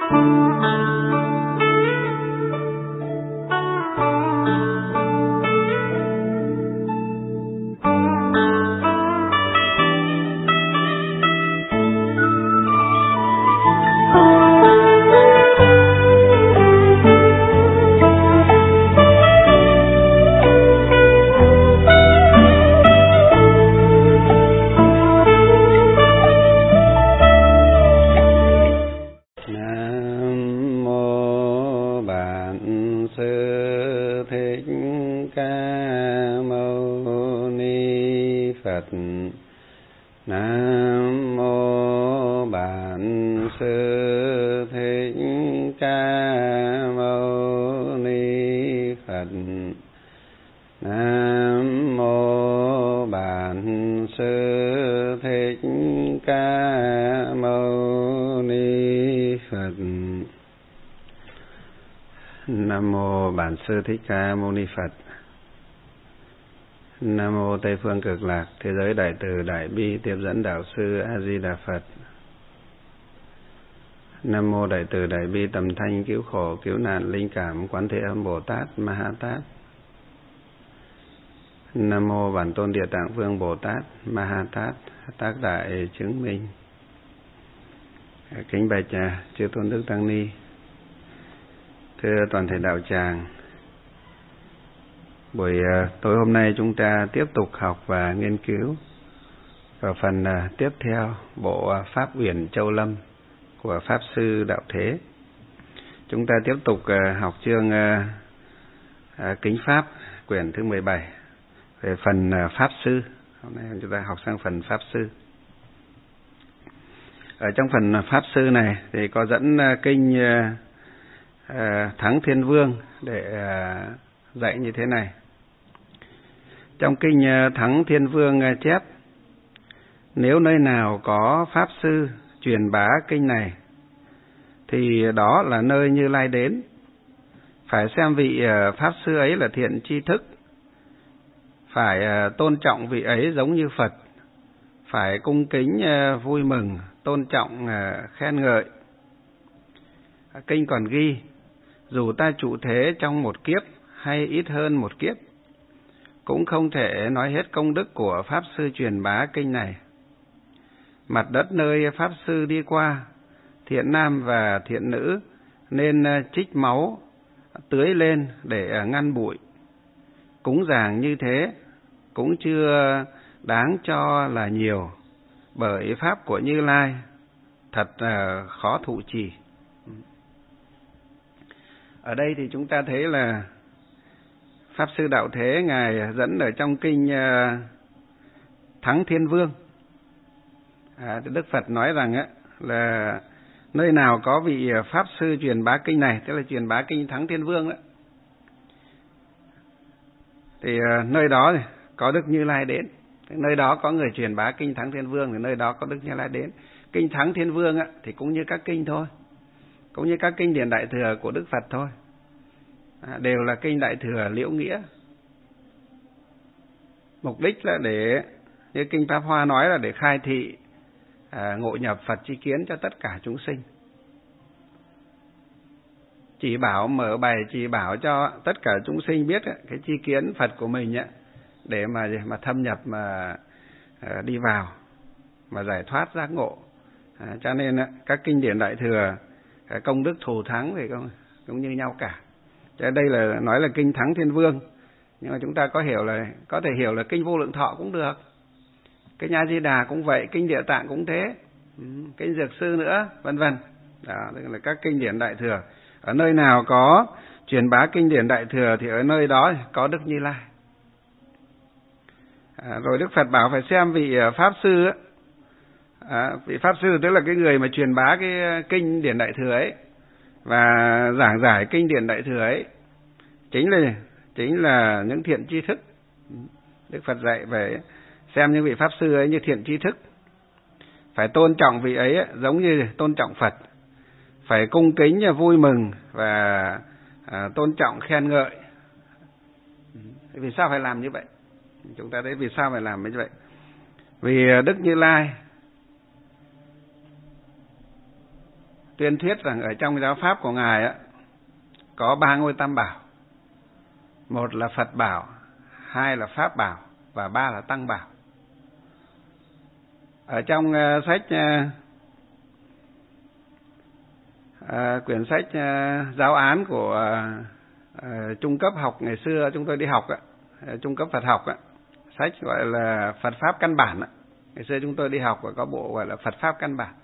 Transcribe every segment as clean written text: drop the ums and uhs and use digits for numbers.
Nam mô Bản Sư Thích Ca Mâu Ni Phật. Nam mô Bản Sư Thích Ca Mâu Ni Phật. Nam mô Bản Sư Thích Ca Mâu Ni Phật. Nam mô Tây Phương Cực Lạc Thế Giới Đại Từ Đại Bi Tiếp Dẫn Đạo Sư A Di Đà Phật. Nam mô Đại Từ Đại Bi Tầm Thanh Cứu Khổ Cứu Nạn Linh Cảm Quán Thế Âm Bồ Tát Ma Ha Tát. Nam mô Bản Tôn Địa Tạng Vương Bồ Tát Ma Ha Tát Tác Đại Chứng Minh. Kính bạch chư Tôn Đức Tăng Ni, thưa toàn thể đạo tràng, buổi tối hôm nay chúng ta tiếp tục học và nghiên cứu vào phần tiếp theo bộ Pháp Uyển Châu Lâm của Pháp Sư Đạo Thế. Chúng ta tiếp tục học chương Kính Pháp quyển thứ 17 về phần Pháp Sư. Hôm nay chúng ta học sang phần Pháp Sư. Ở trong phần Pháp Sư này thì có dẫn kinh Thắng Thiên Vương để dạy như thế này. Trong kinh Thắng Thiên Vương chép: nếu nơi nào có Pháp Sư truyền bá kinh này thì đó là nơi Như Lai đến. Phải xem vị Pháp Sư ấy là thiện tri thức, phải tôn trọng vị ấy giống như Phật, phải cung kính vui mừng, tôn trọng khen ngợi. Kinh còn ghi: dù ta trụ thế trong một kiếp hay ít hơn một kiếp, cũng không thể nói hết công đức của Pháp Sư truyền bá kinh này. Mặt đất nơi Pháp Sư đi qua, thiện nam và thiện nữ nên trích máu tưới lên để ngăn bụi. Cúng dường như thế cũng chưa đáng cho là nhiều, bởi Pháp của Như Lai thật khó thụ trì. Ở đây thì chúng ta thấy là Pháp Sư Đạo Thế Ngài dẫn ở trong kinh Thắng Thiên Vương. Đức Phật nói rằng là nơi nào có vị Pháp Sư truyền bá kinh này, tức là truyền bá kinh Thắng Thiên Vương đó, thì nơi đó thì có Đức Như Lai đến. Nơi đó có người truyền bá kinh Thắng Thiên Vương thì nơi đó có Đức Như Lai đến. Kinh Thắng Thiên Vương thì cũng như các kinh thôi, cũng như các kinh điển Đại Thừa của Đức Phật thôi, đều là kinh Đại Thừa liễu nghĩa. Mục đích là để, như kinh Pháp Hoa nói, là để khai thị ngộ nhập Phật chi kiến cho tất cả chúng sinh. Chỉ bảo, mở bài chỉ bảo cho tất cả chúng sinh biết cái chi kiến Phật của mình để mà thâm nhập, mà đi vào, mà giải thoát giác ngộ. Cho nên các kinh điển Đại Thừa công đức thù thắng thì cũng như nhau cả. Cho đây là nói là kinh Thắng Thiên Vương, nhưng mà chúng ta có thể hiểu là kinh Vô Lượng Thọ cũng được, kinh A Di Đà cũng vậy, kinh Địa Tạng cũng thế, kinh Dược Sư nữa, vân vân. Đó là các kinh điển Đại Thừa. Ở nơi nào có truyền bá kinh điển Đại Thừa thì ở nơi đó có Đức Như Lai. Rồi Đức Phật bảo phải xem vị Pháp Sư vị Pháp Sư tức là cái người mà truyền bá cái kinh điển Đại Thừa ấy và giảng giải kinh điển Đại Thừa ấy chính là những thiện tri thức. Đức Phật dạy phải xem những vị Pháp Sư ấy như thiện tri thức, phải tôn trọng vị ấy giống như tôn trọng Phật, phải cung kính vui mừng và tôn trọng khen ngợi. Vì sao phải làm như vậy? Chúng ta thấy vì sao phải làm như vậy? Vì Đức Như Lai tuyên thuyết rằng ở trong giáo pháp của Ngài á, có 3 ngôi tam bảo. Một là Phật bảo, 2 là Pháp bảo và 3 là Tăng bảo. Ở trong sách quyển sách giáo án của trung cấp học ngày xưa chúng tôi đi học á, trung cấp Phật học á, sách gọi là Phật pháp căn bản á. Ngày xưa chúng tôi đi học và có bộ gọi là Phật pháp căn bản.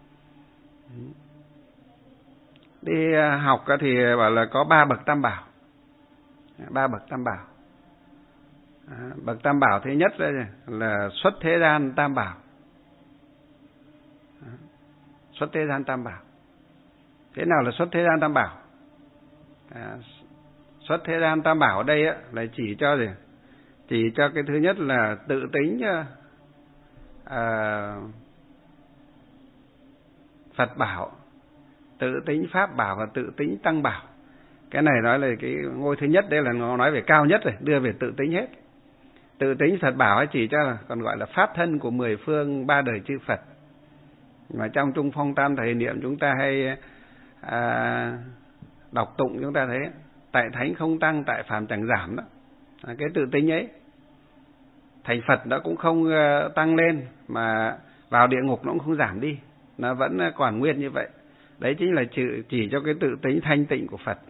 Đi học thì bảo là có 3 bậc tam bảo. 3 bậc tam bảo. Bậc tam bảo thứ nhất là xuất thế gian tam bảo. Xuất thế gian tam bảo. Thế nào là xuất thế gian tam bảo? Xuất thế gian tam bảo ở đây á, là chỉ cho gì? Chỉ cho cái thứ nhất là tự tính Phật bảo, tự tính Pháp bảo và tự tính Tăng bảo. Cái này nói là cái ngôi thứ nhất, đây là nó nói về cao nhất rồi, đưa về tự tính hết. Tự tính Phật bảo ấy chỉ cho là còn gọi là pháp thân của 10 phương 3 đời chư Phật. Mà trong Trung Phong Tam Thầy Niệm chúng ta hay đọc tụng, chúng ta thấy tại thánh không tăng, tại phàm chẳng giảm đó. Cái tự tính ấy thành Phật nó cũng không tăng lên, mà vào địa ngục nó cũng không giảm đi, nó vẫn còn nguyên như vậy. Đấy chính là chỉ cho cái tự tính thanh tịnh của Phật.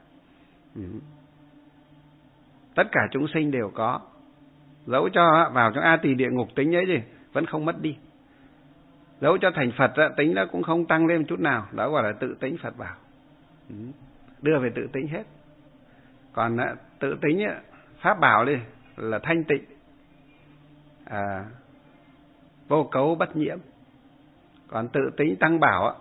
Tất cả chúng sinh đều có, dẫu cho vào trong A Tỳ địa ngục tính ấy gì vẫn không mất đi. Dẫu cho thành Phật tính nó cũng không tăng lên chút nào, đó gọi là tự tính Phật bảo. Đưa về tự tính hết. Còn tự tính Pháp bảo đi là thanh tịnh, vô cấu bất nhiễm. Còn tự tính Tăng bảo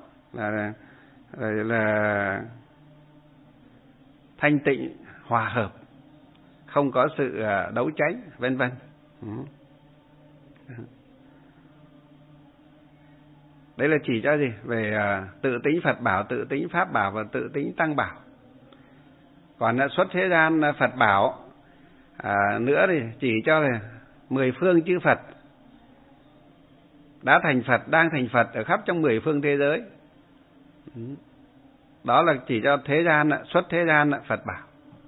là thanh tịnh hòa hợp, không có sự đấu tranh, vân vân. Đấy là chỉ cho gì? Về tự tính Phật bảo, tự tính Pháp bảo và tự tính Tăng bảo. Còn xuất thế gian Phật bảo nữa thì chỉ cho là 10 phương chư Phật đã thành Phật, đang thành Phật ở khắp trong 10 phương thế giới. Đó là chỉ cho thế gian, xuất thế gian Phật bảo.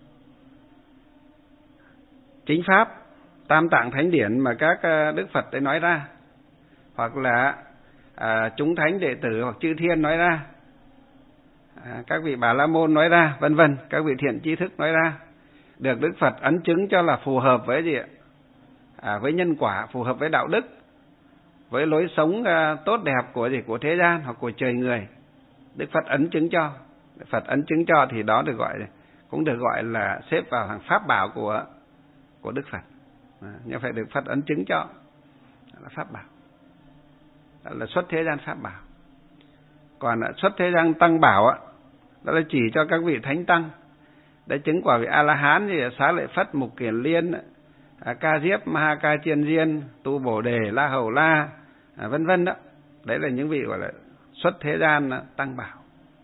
Chính Pháp, Tam Tạng Thánh Điển mà các Đức Phật ấy nói ra, hoặc là chúng thánh đệ tử hoặc chư thiên nói ra, các vị Bà La Môn nói ra, vân vân, các vị thiện tri thức nói ra, được Đức Phật ấn chứng cho là phù hợp với gì ạ? Với nhân quả, phù hợp với đạo đức, với lối sống tốt đẹp của thế gian hoặc của trời người. Đức Phật ấn chứng cho, Phật ấn chứng cho thì đó được gọi, cũng được gọi là xếp vào hàng pháp bảo của Đức Phật. Nhưng phải được Phật ấn chứng cho là pháp bảo, đó là xuất thế gian pháp bảo. Còn xuất thế gian Tăng bảo đó là chỉ cho các vị thánh tăng đã chứng quả vị A La Hán như Xá Lợi Phất, Mục Kiền Liên, Ca Diếp, Ma Ca Chiên Diên, Tu Bồ Đề, La Hầu La, vân vân đó. Đấy là những vị gọi là xuất thế gian Tăng bảo.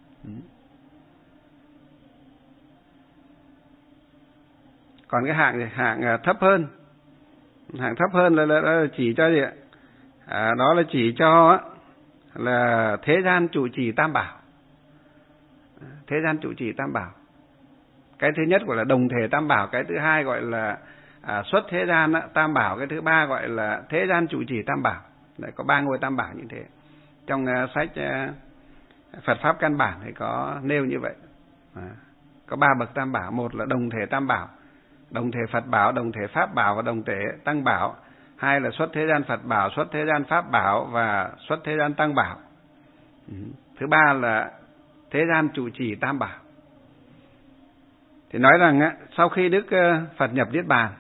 Còn cái hạng thấp hơn, hạng thấp hơn là chỉ cho gì ạ? Đó là chỉ cho là thế gian trụ trì Tam bảo. Thế gian trụ trì Tam bảo. Cái thứ nhất gọi là đồng thể Tam bảo, cái thứ hai gọi là xuất thế gian Tam bảo, cái thứ ba gọi là thế gian trụ trì Tam bảo. Đấy, có 3 ngôi Tam bảo như thế. Trong sách Phật pháp căn bản thì có nêu như vậy. Có 3 bậc Tam bảo, một là đồng thể Tam bảo, đồng thể Phật bảo, đồng thể Pháp bảo và đồng thể Tăng bảo. Hai là xuất thế gian Phật bảo, xuất thế gian Pháp bảo và xuất thế gian Tăng bảo. Thứ ba là thế gian trụ trì Tam bảo. Thì nói rằng sau khi Đức Phật nhập Niết Bàn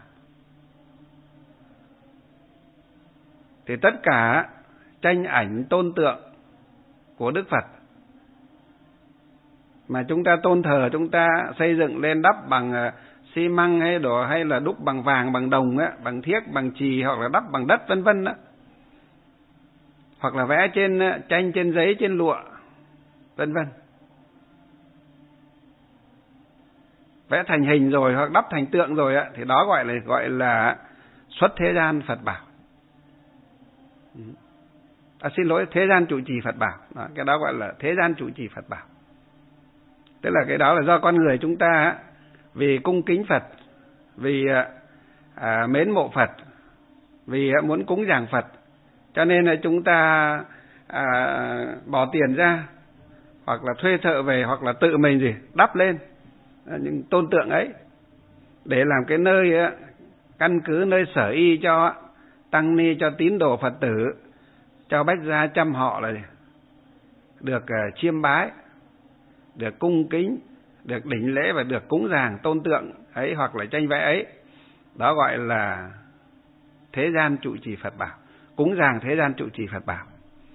thì tất cả tranh ảnh tôn tượng của Đức Phật mà chúng ta tôn thờ, chúng ta xây dựng lên đắp bằng xi măng hay đồ, hay là đúc bằng vàng, bằng đồng, bằng thiếc, bằng chì, hoặc là đắp bằng đất, vân vân đó, hoặc là vẽ trên tranh, trên giấy, trên lụa, vân vân, vẽ thành hình rồi hoặc đắp thành tượng rồi thì đó gọi là xuất thế gian Phật bảo. xin lỗi, thế gian trụ trì Phật bảo. Đó, cái đó gọi là thế gian trụ trì Phật bảo. Tức là cái đó là do con người chúng ta vì cung kính Phật, vì mến mộ Phật, vì muốn cúng dường Phật, cho nên là chúng ta bỏ tiền ra, hoặc là thuê thợ về, hoặc là tự mình đắp lên những tôn tượng ấy để làm cái nơi căn cứ, nơi sở y cho tăng ni, cho tín đồ Phật tử, cho bách gia trăm họ là được chiêm bái, được cung kính, được đảnh lễ và được cúng dường tôn tượng ấy hoặc là tranh vẽ ấy. Đó gọi là thế gian trụ trì Phật bảo, cúng dường thế gian trụ trì Phật bảo.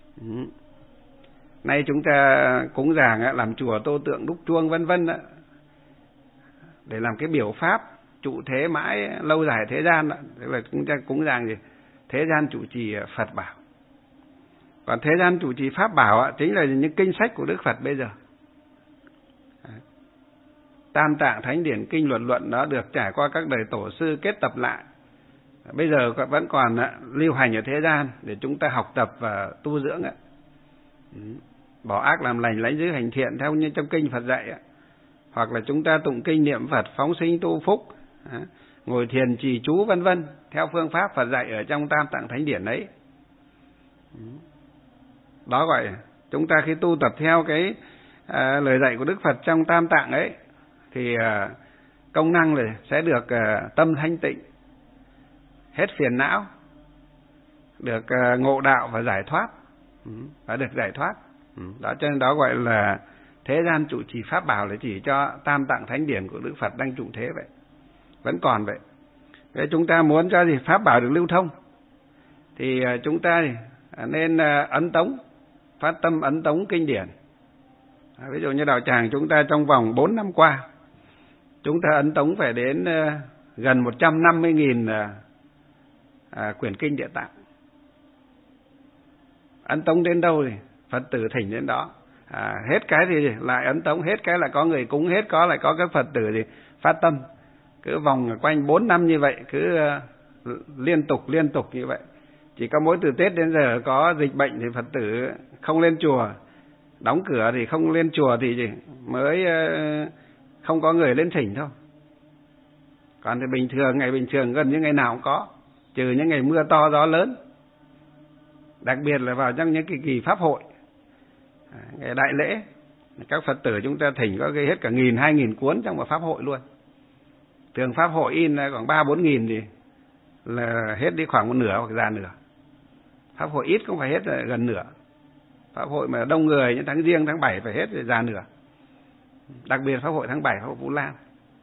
Nay chúng ta cúng dường làm chùa, tô tượng, đúc chuông vân vân để làm cái biểu pháp trụ thế mãi lâu dài thế gian. Tức là chúng ta cúng dường gì? Thế gian trụ trì Phật bảo. Còn thế gian trụ trì Pháp bảo chính là những kinh sách của Đức Phật bây giờ. Tam Tạng Thánh Điển Kinh Luật Luận đó được trải qua các đời tổ sư kết tập lại, bây giờ vẫn còn lưu hành ở thế gian để chúng ta học tập và tu dưỡng. Bỏ ác làm lành, lãnh giữ hành thiện theo như trong kinh Phật dạy. Hoặc là chúng ta tụng kinh niệm Phật, phóng sinh tu phúc, ngồi thiền trì chú vân vân theo phương pháp Phật dạy ở trong Tam Tạng Thánh Điển ấy. Đó gọi chúng ta khi tu tập theo cái lời dạy của Đức Phật trong Tam Tạng ấy thì công năng này sẽ được tâm thanh tịnh, hết phiền não, được ngộ đạo và giải thoát, và được giải thoát. Đó, cho nên đó gọi là thế gian trụ trì Pháp bảo, là chỉ cho Tam Tạng Thánh Điển của Đức Phật đang trụ thế vậy, vẫn còn vậy. Thế chúng ta muốn cho Pháp bảo được lưu thông thì chúng ta nên ấn tống, phát tâm ấn tống kinh điển. Ví dụ như đạo tràng chúng ta trong vòng 4 năm qua, chúng ta ấn tống phải đến gần 150.000 quyển kinh Địa Tạng. Ấn tống đến đâu thì Phật tử thỉnh đến đó. Hết cái thì lại ấn tống, hết cái lại có người cúng, hết có lại có các Phật tử thì phát tâm. Cứ vòng quanh 4 năm như vậy, cứ liên tục như vậy. Chỉ có mỗi từ Tết đến giờ có dịch bệnh thì Phật tử không lên chùa, đóng cửa thì không lên chùa thì mới không có người lên thỉnh thôi. Còn thì bình thường, ngày bình thường gần như ngày nào cũng có, trừ những ngày mưa to gió lớn. Đặc biệt là vào trong những cái kỳ pháp hội, ngày đại lễ, các Phật tử chúng ta thỉnh có gây hết cả 1.000-2.000 cuốn trong một pháp hội luôn. Thường pháp hội in khoảng 3-4.000 thì là hết đi khoảng một nửa hoặc già nửa. Pháp hội ít cũng phải hết gần nửa. Pháp hội mà đông người như tháng Giêng, tháng 7 phải hết già nửa. Đặc biệt pháp hội tháng 7, pháp hội Vũ Lan.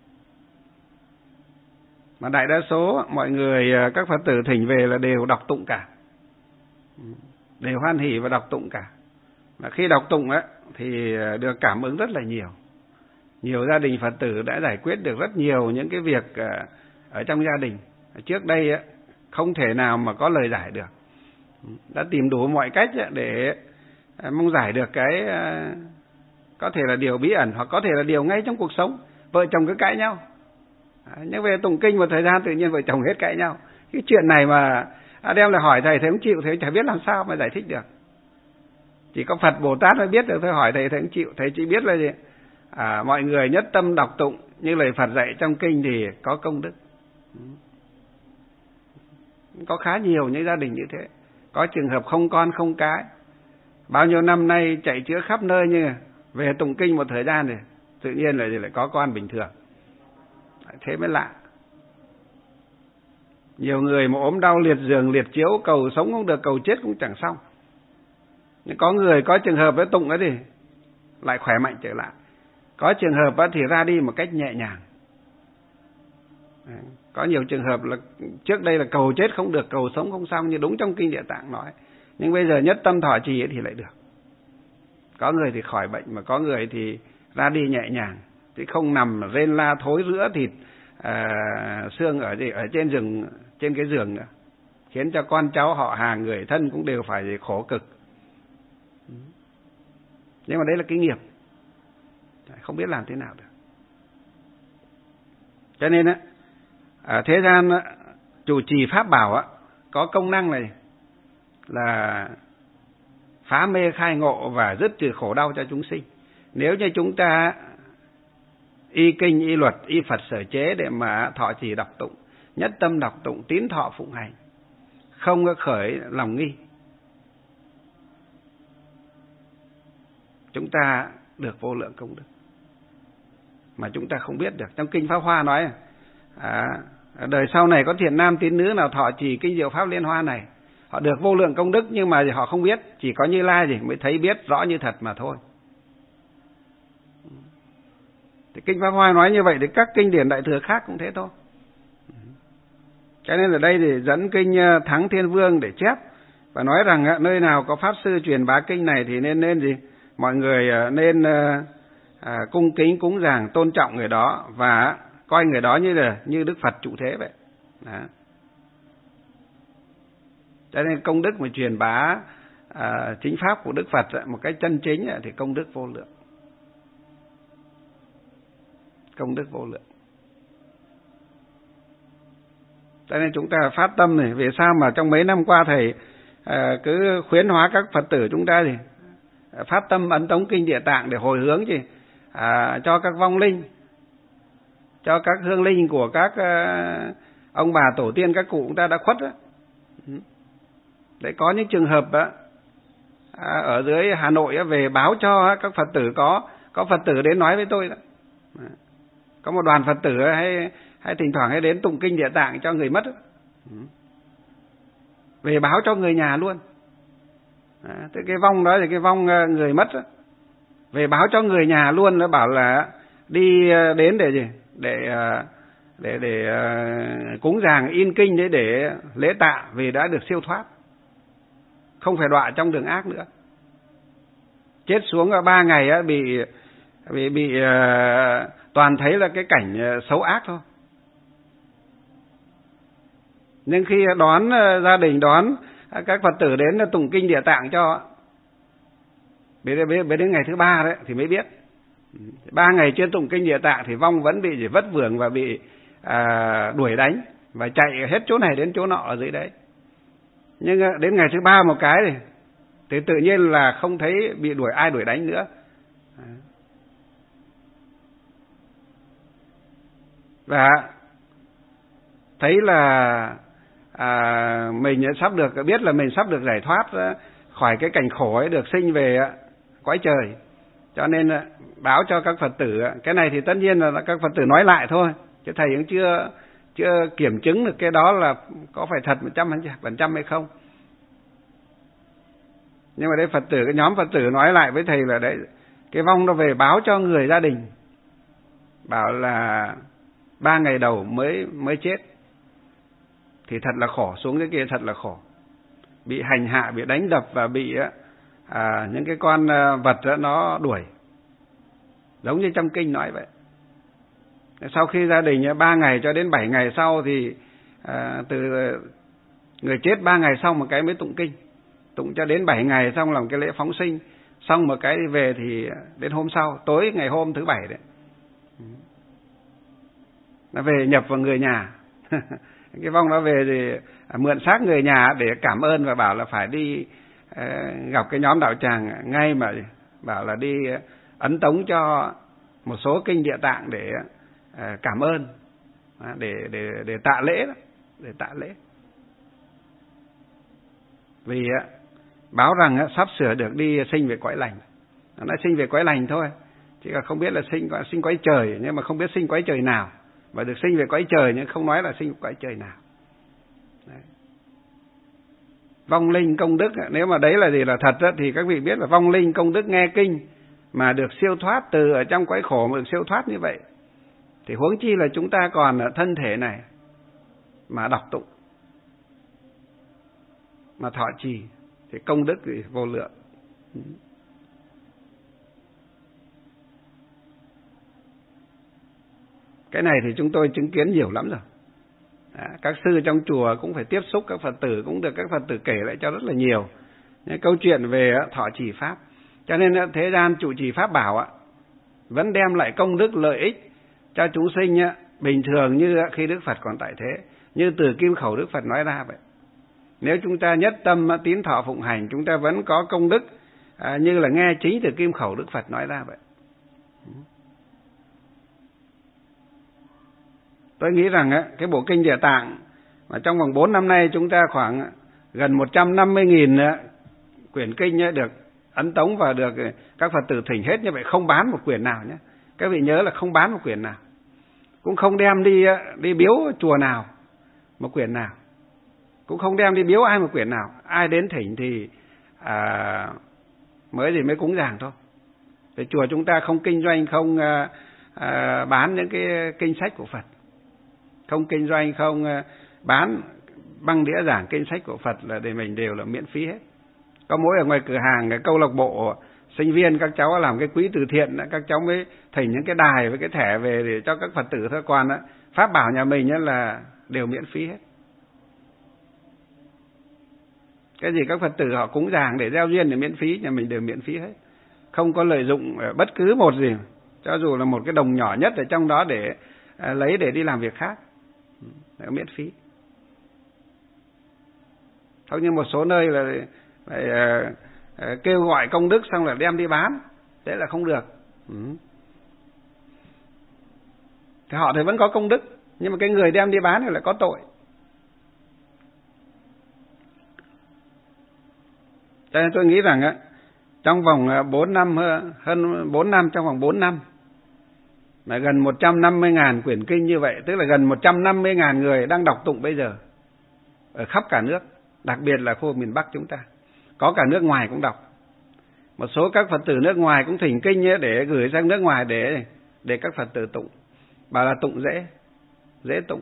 Mà đại đa số mọi người, các Phật tử thỉnh về là đều đọc tụng cả, đều hoan hỉ và đọc tụng cả. Mà khi đọc tụng thì được cảm ứng rất là nhiều. Nhiều gia đình Phật tử đã giải quyết được rất nhiều những cái việc ở trong gia đình. Trước đây không thể nào mà có lời giải được. Đã tìm đủ mọi cách để mong giải được cái có thể là điều bí ẩn, hoặc có thể là điều ngay trong cuộc sống. Vợ chồng cứ cãi nhau, nhưng về tụng kinh một thời gian tự nhiên vợ chồng hết cãi nhau. Cái chuyện này mà đem lại hỏi thầy không chịu, thầy chả biết làm sao mà giải thích được. Chỉ có Phật Bồ Tát mới biết được. Thôi hỏi thầy không chịu, thầy chỉ biết là gì? Mọi người nhất tâm đọc tụng như lời Phật dạy trong kinh thì có công đức. Có khá nhiều những gia đình như thế. Có trường hợp không con không cái, bao nhiêu năm nay chạy chữa khắp nơi, như về tụng kinh một thời gian thì tự nhiên lại có con bình thường. Thế mới lạ. Nhiều người mà ốm đau liệt giường liệt chiếu, cầu sống không được, cầu chết cũng chẳng xong. Nhưng có người có trường hợp với tụng ấy thì lại khỏe mạnh trở lại. Có trường hợp thì ra đi một cách nhẹ nhàng. Có nhiều trường hợp là trước đây là cầu chết không được, cầu sống không xong, như đúng trong kinh Địa Tạng nói. Nhưng bây giờ nhất tâm thọ trì thì lại được. Có người thì khỏi bệnh, mà có người thì ra đi nhẹ nhàng, chứ không nằm rên la thối rữa thịt xương ở trên giường, trên cái giường nữa, khiến cho con cháu họ hàng người thân cũng đều phải khổ cực. Nhưng mà đấy là cái nghiệp, không biết làm thế nào được. Cho nên thế gian trụ trì Pháp bảo có công năng này là phá mê khai ngộ và dứt trừ khổ đau cho chúng sinh. Nếu như chúng ta y kinh, y luật, y Phật sở chế để mà thọ trì đọc tụng, nhất tâm đọc tụng, tín thọ phụng hành, không có khởi lòng nghi, chúng ta được vô lượng công đức mà chúng ta không biết được. Trong kinh Pháp Hoa nói đời sau này có thiện nam tín nữ nào thọ trì kinh diệu pháp liên hoa này, họ được vô lượng công đức, nhưng mà họ không biết, chỉ có Như Lai gì mới thấy biết rõ như thật mà thôi. Thì kinh Pháp Hoa nói như vậy thì các kinh điển Đại Thừa khác cũng thế thôi. Cho nên ở đây thì dẫn kinh Thắng Thiên Vương để chép và nói rằng nơi nào có pháp sư truyền bá kinh này thì nên gì? Mọi người nên cung kính cúng dường tôn trọng người đó và coi người đó như Đức Phật trụ thế vậy. Đó. Cho nên công đức mà truyền bá chính pháp của Đức Phật một cách chân chính thì công đức vô lượng. Công đức vô lượng. Cho nên chúng ta phát tâm này, vì sao mà trong mấy năm qua thầy cứ khuyến hóa các Phật tử chúng ta thì phát tâm ấn tống kinh Địa Tạng để hồi hướng gì cho các vong linh, cho các hương linh của các ông bà tổ tiên các cụ chúng ta đã khuất đó. Đấy, có những trường hợp ở dưới Hà Nội về báo cho các Phật tử, có Phật tử đến nói với tôi đó. Có một đoàn Phật tử hay thỉnh thoảng hay đến tụng kinh Địa Tạng cho người mất đó. Về báo cho người nhà luôn. Thế cái vong đó thì cái vong người mất đó. Về báo cho người nhà luôn, nó bảo là đi đến để gì? Để cúng dường in kinh để lễ tạ vì đã được siêu thoát, không phải đọa trong đường ác nữa. Chết xuống 3 ngày bị toàn thấy là cái cảnh xấu ác thôi. Nhưng khi đón gia đình, đón các Phật tử đến là tụng kinh Địa Tạng cho, đến ngày thứ 3 đấy thì mới biết. 3 ngày chưa tụng kinh Địa Tạng thì vong vẫn bị vất vưởng và bị đuổi đánh và chạy hết chỗ này đến chỗ nọ ở dưới đấy. Nhưng đến ngày thứ 3 một cái thì tự nhiên là không thấy bị ai đuổi đánh nữa. Và thấy là mình sắp được, biết là mình sắp được giải thoát khỏi cái cảnh khổ ấy, được sinh về cõi trời. Cho nên báo cho các Phật tử. Cái này thì tất nhiên là các Phật tử nói lại thôi, chứ thầy cũng chưa kiểm chứng được cái đó là có phải thật 100% hay không. Nhưng mà đây Phật tử, cái nhóm Phật tử nói lại với thầy là đấy, cái vong nó về báo cho người gia đình, bảo là 3 ngày đầu mới chết thì thật là khổ, xuống cái kia thật là khổ, bị hành hạ, bị đánh đập và bị những cái con vật đó nó đuổi, giống như trong kinh nói vậy. Sau khi gia đình 3 ngày cho đến 7 ngày sau thì từ người chết 3 ngày xong một cái mới tụng kinh, tụng cho đến 7 ngày xong làm cái lễ phóng sinh, xong một cái đi về thì đến hôm sau, tối ngày hôm thứ 7 đấy, nó về nhập vào người nhà. Cái vong nó về thì mượn xác người nhà để cảm ơn và bảo là phải đi gặp cái nhóm đạo tràng ngay, mà bảo là đi ấn tống cho một số kinh Địa Tạng để cảm ơn, để tạ lễ đó, để tạ lễ. Vì báo rằng sắp sửa được đi sinh về cõi lành. Nó sinh về cõi lành thôi, chỉ là không biết là sinh cõi trời, nhưng mà không biết sinh cõi trời nào. Và được sinh về cõi trời nhưng không nói là sinh cõi trời nào. Đấy. Vong linh công đức, nếu mà đấy là gì là thật đó, thì các vị biết là vong linh công đức nghe kinh mà được siêu thoát, từ ở trong cõi khổ mà được siêu thoát như vậy, thì huống chi là chúng ta còn ở thân thể này mà đọc tụng, mà thọ trì, thì công đức thì vô lượng. Cái này thì chúng tôi chứng kiến nhiều lắm rồi. Các sư trong chùa cũng phải tiếp xúc các Phật tử, cũng được các Phật tử kể lại cho rất là nhiều những câu chuyện về thọ trì pháp. Cho nên thế gian trụ trì pháp bảo vẫn đem lại công đức lợi ích cho chúng sinh bình thường như khi Đức Phật còn tại thế, như từ kim khẩu Đức Phật nói ra vậy. Nếu chúng ta nhất tâm tín thọ phụng hành, chúng ta vẫn có công đức như là nghe chính từ kim khẩu Đức Phật nói ra vậy. Tôi nghĩ rằng cái bộ kinh Địa Tạng mà trong vòng 4 năm nay chúng ta khoảng gần 150.000 quyển kinh được ấn tống và được các Phật tử thỉnh hết như vậy, không bán một quyển nào nhé. Các vị nhớ là không bán một quyển nào, cũng không đem đi biếu chùa nào một quyển nào, cũng không đem đi biếu ai một quyển nào. Ai đến thỉnh thì mới cúng dường thôi. Thì chùa chúng ta không kinh doanh, không bán những cái kinh sách của Phật, không kinh doanh, không bán băng đĩa giảng kinh sách của Phật, là để mình đều là miễn phí hết. Có mỗi ở ngoài cửa hàng cái câu lạc bộ sinh viên các cháu làm cái quỹ từ thiện, các cháu mới thỉnh những cái đài với cái thẻ về để cho các Phật tử thôi. Còn pháp bảo nhà mình là đều miễn phí hết. Cái gì các Phật tử họ cúng dường để gieo duyên thì miễn phí, nhà mình đều miễn phí hết. Không có lợi dụng bất cứ một gì, cho dù là một cái đồng nhỏ nhất ở trong đó để lấy để đi làm việc khác, miễn phí. Không như một số nơi là kêu gọi công đức xong là đem đi bán, thế là không được. Thì họ thì vẫn có công đức, nhưng mà cái người đem đi bán thì lại có tội. Cho nên tôi nghĩ rằng trong vòng 4 năm, hơn 4 năm, trong vòng 4 năm mà gần 150.000 quyển kinh như vậy, tức là gần 150.000 người đang đọc tụng bây giờ ở khắp cả nước, đặc biệt là khu vực miền Bắc chúng ta, có cả nước ngoài cũng đọc. Một số các Phật tử nước ngoài cũng thỉnh kinh để gửi sang nước ngoài để các Phật tử tụng, bảo là tụng dễ tụng.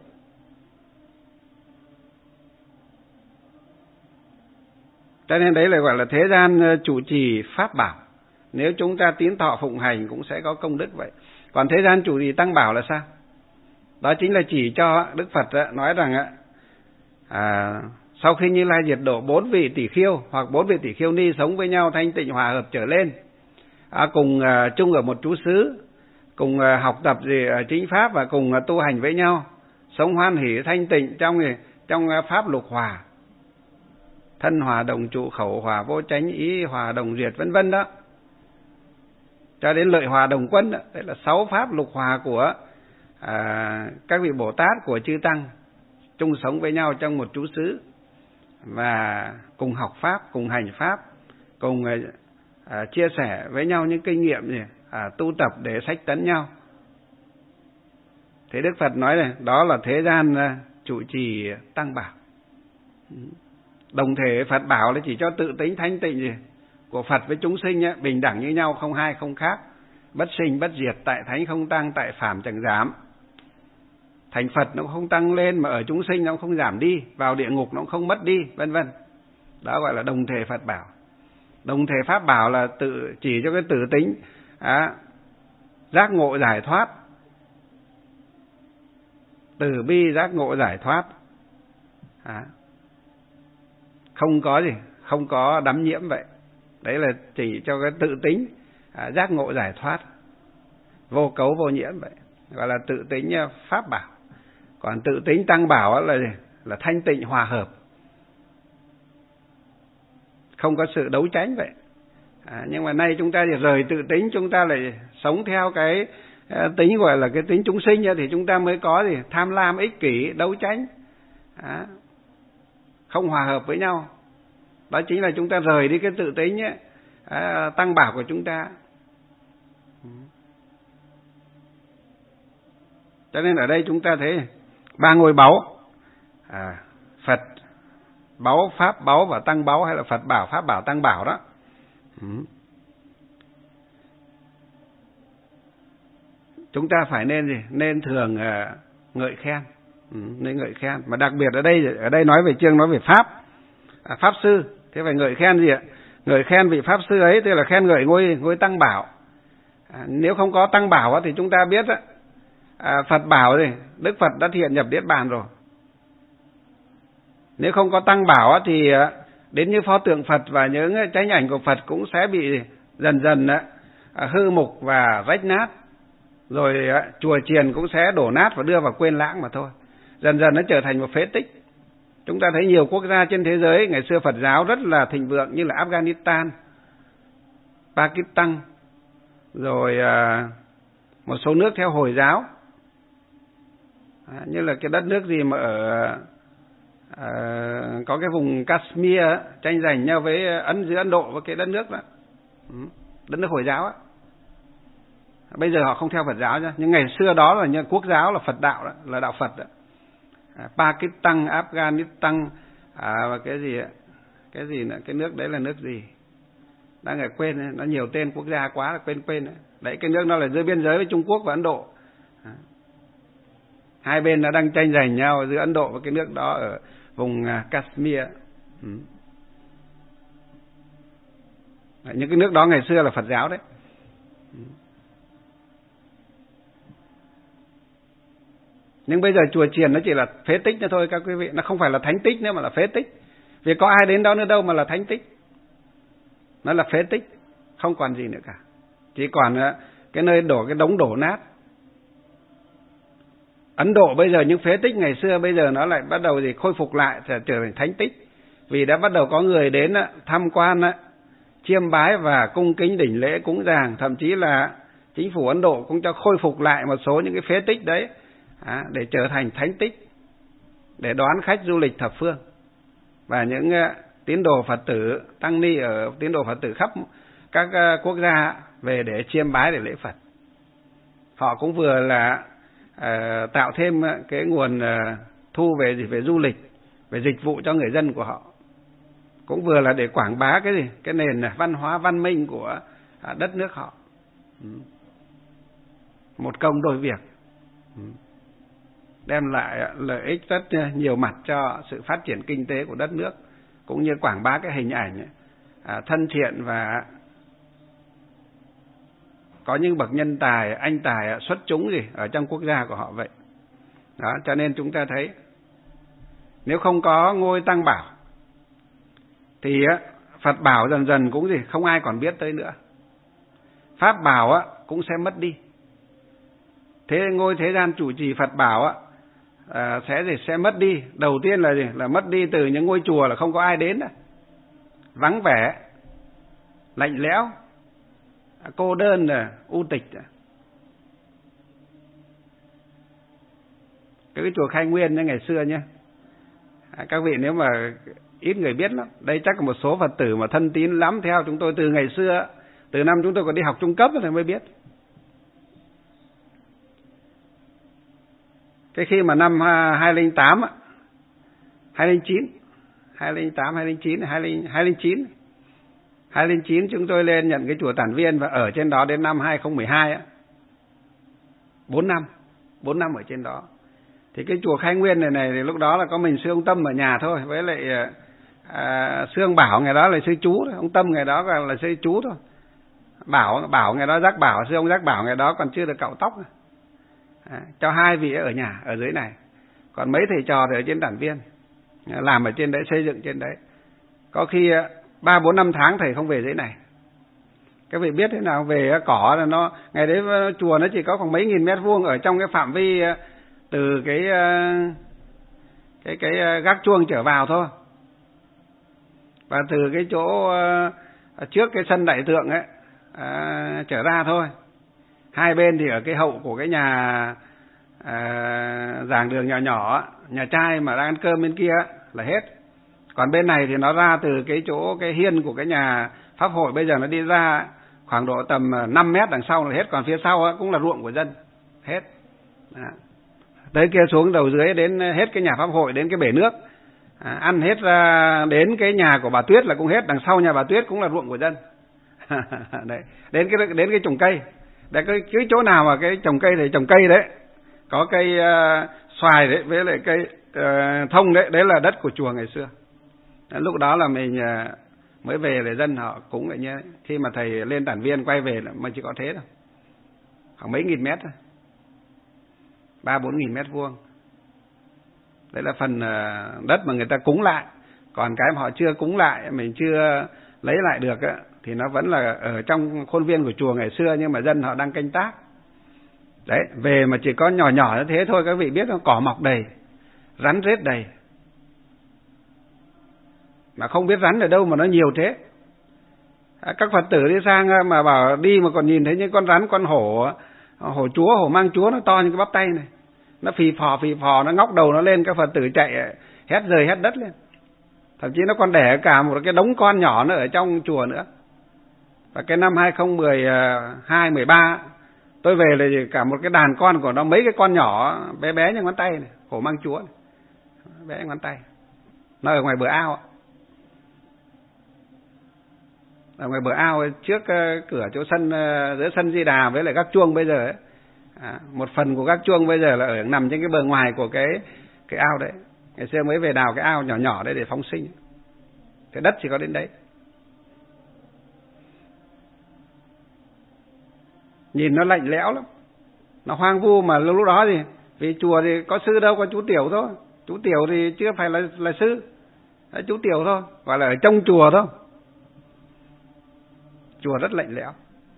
Cho nên đấy là gọi là thế gian chủ trì pháp bảo. Nếu chúng ta tín thọ phụng hành cũng sẽ có công đức vậy. Còn thế gian chủ trì tăng bảo là sao? Đó chính là chỉ cho Đức Phật nói rằng sau khi Như Lai diệt độ 4 vị tỷ khiêu hoặc 4 vị tỷ khiêu ni sống với nhau thanh tịnh hòa hợp trở lên, cùng chung ở một trú xứ, cùng học tập chính pháp và cùng tu hành với nhau, sống hoan hỷ thanh tịnh trong pháp lục hòa, thân hòa đồng trụ, khẩu hòa vô chánh, ý hòa đồng diệt, vân vân đó, cho đến lợi hòa đồng quân đó. Đấy là 6 pháp lục hòa của các vị Bồ Tát, của chư tăng chung sống với nhau trong một trú xứ và cùng học pháp, cùng hành pháp, cùng chia sẻ với nhau những kinh nghiệm tu tập để sách tấn nhau. Thế Đức Phật nói này, đó là thế gian chủ trì tăng bảo. Đồng thể Phật bảo là chỉ cho tự tính thanh tịnh của Phật với chúng sinh bình đẳng như nhau, không hai không khác, bất sinh bất diệt, tại thánh không tăng, tại phàm chẳng giảm. Thành Phật nó không tăng lên, mà ở chúng sinh nó không giảm đi, vào địa ngục nó không mất đi, vân vân. Đó gọi là đồng thể Phật bảo. Đồng thể pháp bảo là chỉ cho cái tự tính giác ngộ giải thoát, từ bi giác ngộ giải thoát, không có đắm nhiễm vậy. Đấy là chỉ cho cái tự tính giác ngộ giải thoát, vô cấu vô nhiễm vậy, gọi là tự tính pháp bảo. Còn tự tính tăng bảo là thanh tịnh hòa hợp, không có sự đấu tranh vậy. Nhưng mà nay chúng ta thì rời tự tính, chúng ta lại sống theo cái tính gọi là cái tính chúng sinh, thì chúng ta mới có tham lam, ích kỷ, đấu tranh, không hòa hợp với nhau. Đó chính là chúng ta rời đi cái tự tính tăng bảo của chúng ta. Cho nên ở đây chúng ta thấy 3 ngôi báu, Phật báu, Pháp báu và Tăng báu, hay là Phật bảo, Pháp bảo, Tăng bảo đó. Chúng ta phải nên thường ngợi khen, nên ngợi khen. Mà đặc biệt ở đây nói về chương, nói về Pháp, Pháp sư, thế phải ngợi khen gì ạ? Ngợi khen vị Pháp sư ấy, tức là khen ngợi ngôi Tăng bảo. Nếu không có Tăng bảo thì chúng ta biết Phật bảo thì Đức Phật đã thiện nhập Niết Bàn rồi. Nếu không có Tăng bảo thì đến như pho tượng Phật và những chánh ảnh của Phật cũng sẽ bị dần dần hư mục và rách nát. Rồi chùa chiền cũng sẽ đổ nát và đưa vào quên lãng mà thôi. Dần dần nó trở thành một phế tích. Chúng ta thấy nhiều quốc gia trên thế giới ngày xưa Phật giáo rất là thịnh vượng, như là Afghanistan, Pakistan, rồi một số nước theo Hồi giáo, như là cái đất nước gì mà có cái vùng Kashmir tranh giành nhau với giữa Ấn Độ và cái đất nước đó, đất nước Hồi giáo á. Bây giờ họ không theo Phật giáo nhá, nhưng ngày xưa đó là những quốc giáo là Phật đạo đó, là đạo Phật đó. Pakistan, Afghanistan, và cái gì nữa, cái nước đấy là nước gì? Đang lại quên, nó nhiều tên quốc gia quá là quên. Đấy, cái nước nó là dưới biên giới với Trung Quốc và Ấn Độ. Hai bên nó đang tranh giành nhau giữa Ấn Độ và cái nước đó ở vùng Kashmir. Đấy, những cái nước đó ngày xưa là Phật giáo đấy. Nhưng bây giờ chùa chiền nó chỉ là phế tích nữa thôi các quý vị, nó không phải là thánh tích nữa mà là phế tích. Vì có ai đến đó nữa đâu mà là thánh tích. Nó là phế tích, không còn gì nữa cả. Chỉ còn cái nơi đổ cái đống đổ nát. Ấn Độ bây giờ những phế tích ngày xưa bây giờ nó lại bắt đầu khôi phục lại, trở thành thánh tích. Vì đã bắt đầu có người đến tham quan, chiêm bái và cung kính đảnh lễ cúng dường, thậm chí là chính phủ Ấn Độ cũng cho khôi phục lại một số những cái phế tích đấy để trở thành thánh tích, để đón khách du lịch thập phương. Và những tín đồ Phật tử, tăng ni ở tín đồ Phật tử khắp các quốc gia về để chiêm bái, để lễ Phật. Họ cũng vừa là tạo thêm cái nguồn thu về du lịch, về dịch vụ cho người dân của họ, cũng vừa là để quảng bá cái nền văn hóa văn minh của đất nước họ. Một công đôi việc, đem lại lợi ích rất nhiều mặt cho sự phát triển kinh tế của đất nước, cũng như quảng bá cái hình ảnh thân thiện và có những bậc nhân tài, anh tài xuất chúng ở trong quốc gia của họ vậy. Đó, cho nên chúng ta thấy nếu không có ngôi Tăng Bảo thì Phật Bảo dần dần cũng không ai còn biết tới nữa. Pháp Bảo cũng sẽ mất đi. Thế ngôi thế gian chủ trì Phật Bảo sẽ mất đi. Đầu tiên là là mất đi từ những ngôi chùa là không có ai đến, vắng vẻ, lạnh lẽo, cô đơn, u tịch. Cái chùa Khai Nguyên ngày xưa nhé, các vị nếu mà ít người biết lắm, đây chắc là một số Phật tử mà thân tín lắm theo chúng tôi từ ngày xưa, từ năm chúng tôi còn đi học trung cấp thì mới biết. Cái khi mà năm 2008, 2009 chúng tôi lên nhận cái chùa Tản Viên và ở trên đó đến năm 2012 4 năm ở trên đó. Thì cái chùa Khai Nguyên này thì lúc đó là có mình sư ông Tâm ở nhà thôi, với lại sư ông Bảo ngày đó là sư chú thôi, ông Tâm ngày đó là sư chú thôi. Bảo ngày đó Giác Bảo, sư ông Giác Bảo ngày đó còn chưa được cạo tóc. Cho hai vị ở nhà ở dưới này, còn mấy thầy trò thì ở trên Tản Viên làm ở trên đấy, xây dựng trên đấy. Có khi 3-4 năm tháng thầy không về dưới này. Các vị biết thế nào, về cỏ là nó ngày đấy chùa nó chỉ có khoảng mấy nghìn mét vuông ở trong cái phạm vi từ cái gác chuông trở vào thôi, và từ cái chỗ trước cái sân đại tượng ấy trở ra thôi. Hai bên thì ở cái hậu của cái nhà giảng đường nhỏ, nhà trai mà đang ăn cơm bên kia là hết. Còn bên này thì nó ra từ cái chỗ cái hiên của cái nhà pháp hội, bây giờ nó đi ra khoảng độ tầm 5 mét đằng sau là hết. Còn phía sau cũng là ruộng của dân hết. Tới kia xuống đầu dưới đến hết cái nhà pháp hội, đến cái bể nước, ăn hết ra đến cái nhà của bà Tuyết là cũng hết. Đằng sau nhà bà Tuyết cũng là ruộng của dân. Đấy, đến cái trồng cây. Đấy, cái chỗ nào mà cái trồng cây thì trồng cây đấy, có cây xoài đấy với lại cây thông đấy, đấy là đất của chùa ngày xưa. Lúc đó là mình mới về để dân họ cúng lại nhé. Khi mà thầy lên Tản Viên quay về là mới chỉ có thế thôi, khoảng mấy nghìn mét thôi, 3-4 nghìn mét vuông. Đấy là phần đất mà người ta cúng lại. Còn cái mà họ chưa cúng lại, mình chưa lấy lại được thì nó vẫn là ở trong khuôn viên của chùa ngày xưa, nhưng mà dân họ đang canh tác. Đấy, về mà chỉ có nhỏ như thế thôi, các vị biết không, cỏ mọc đầy, rắn rết đầy. mà không biết rắn ở đâu mà nó nhiều thế. Các Phật tử đi sang mà bảo đi mà còn nhìn thấy những con rắn, con hổ chúa, hổ mang chúa, nó to như cái bắp tay này, nó phì phò, nó ngóc đầu nó lên, các Phật tử chạy hét rời hét đất lên. Thậm chí nó còn đẻ cả một cái đống con nhỏ nữa ở trong chùa nữa. Và cái năm 2012, 13 tôi về là cả một cái đàn con của nó, mấy cái con nhỏ bé bé như ngón tay này, hổ mang chúa này, bé ngón tay. Nó ở ngoài bờ ao, ở ngoài bờ ao trước cửa chỗ sân, giữa sân Di Đà với lại các chuông bây giờ ấy. Một phần của các chuông bây giờ là ở nằm trên cái bờ ngoài của cái ao đấy. Ngày xưa mới về đào cái ao nhỏ nhỏ đấy để phóng sinh. Cái đất chỉ có đến đấy. Nhìn nó lạnh lẽo lắm, nó hoang vu mà lúc đó thì vì chùa thì có sư đâu, có chú Tiểu thôi. Chú Tiểu thì chưa phải là sư, là chú Tiểu thôi, gọi là ở trong chùa thôi. Chùa rất lạnh lẽo.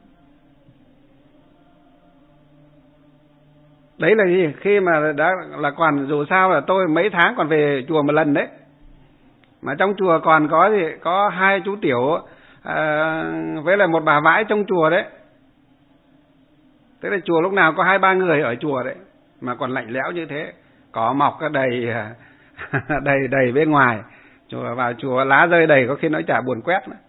Đấy là gì? Khi mà đã là còn, dù sao là tôi mấy tháng còn về chùa một lần đấy, mà trong chùa còn có 2 chú Tiểu với lại một bà vãi trong chùa đấy. Thế là chùa lúc nào có 2-3 người ở chùa đấy, mà còn lạnh lẽo như thế, cỏ mọc đầy đầy bên ngoài. Chùa vào chùa lá rơi đầy, có khi nó chả buồn quét nữa.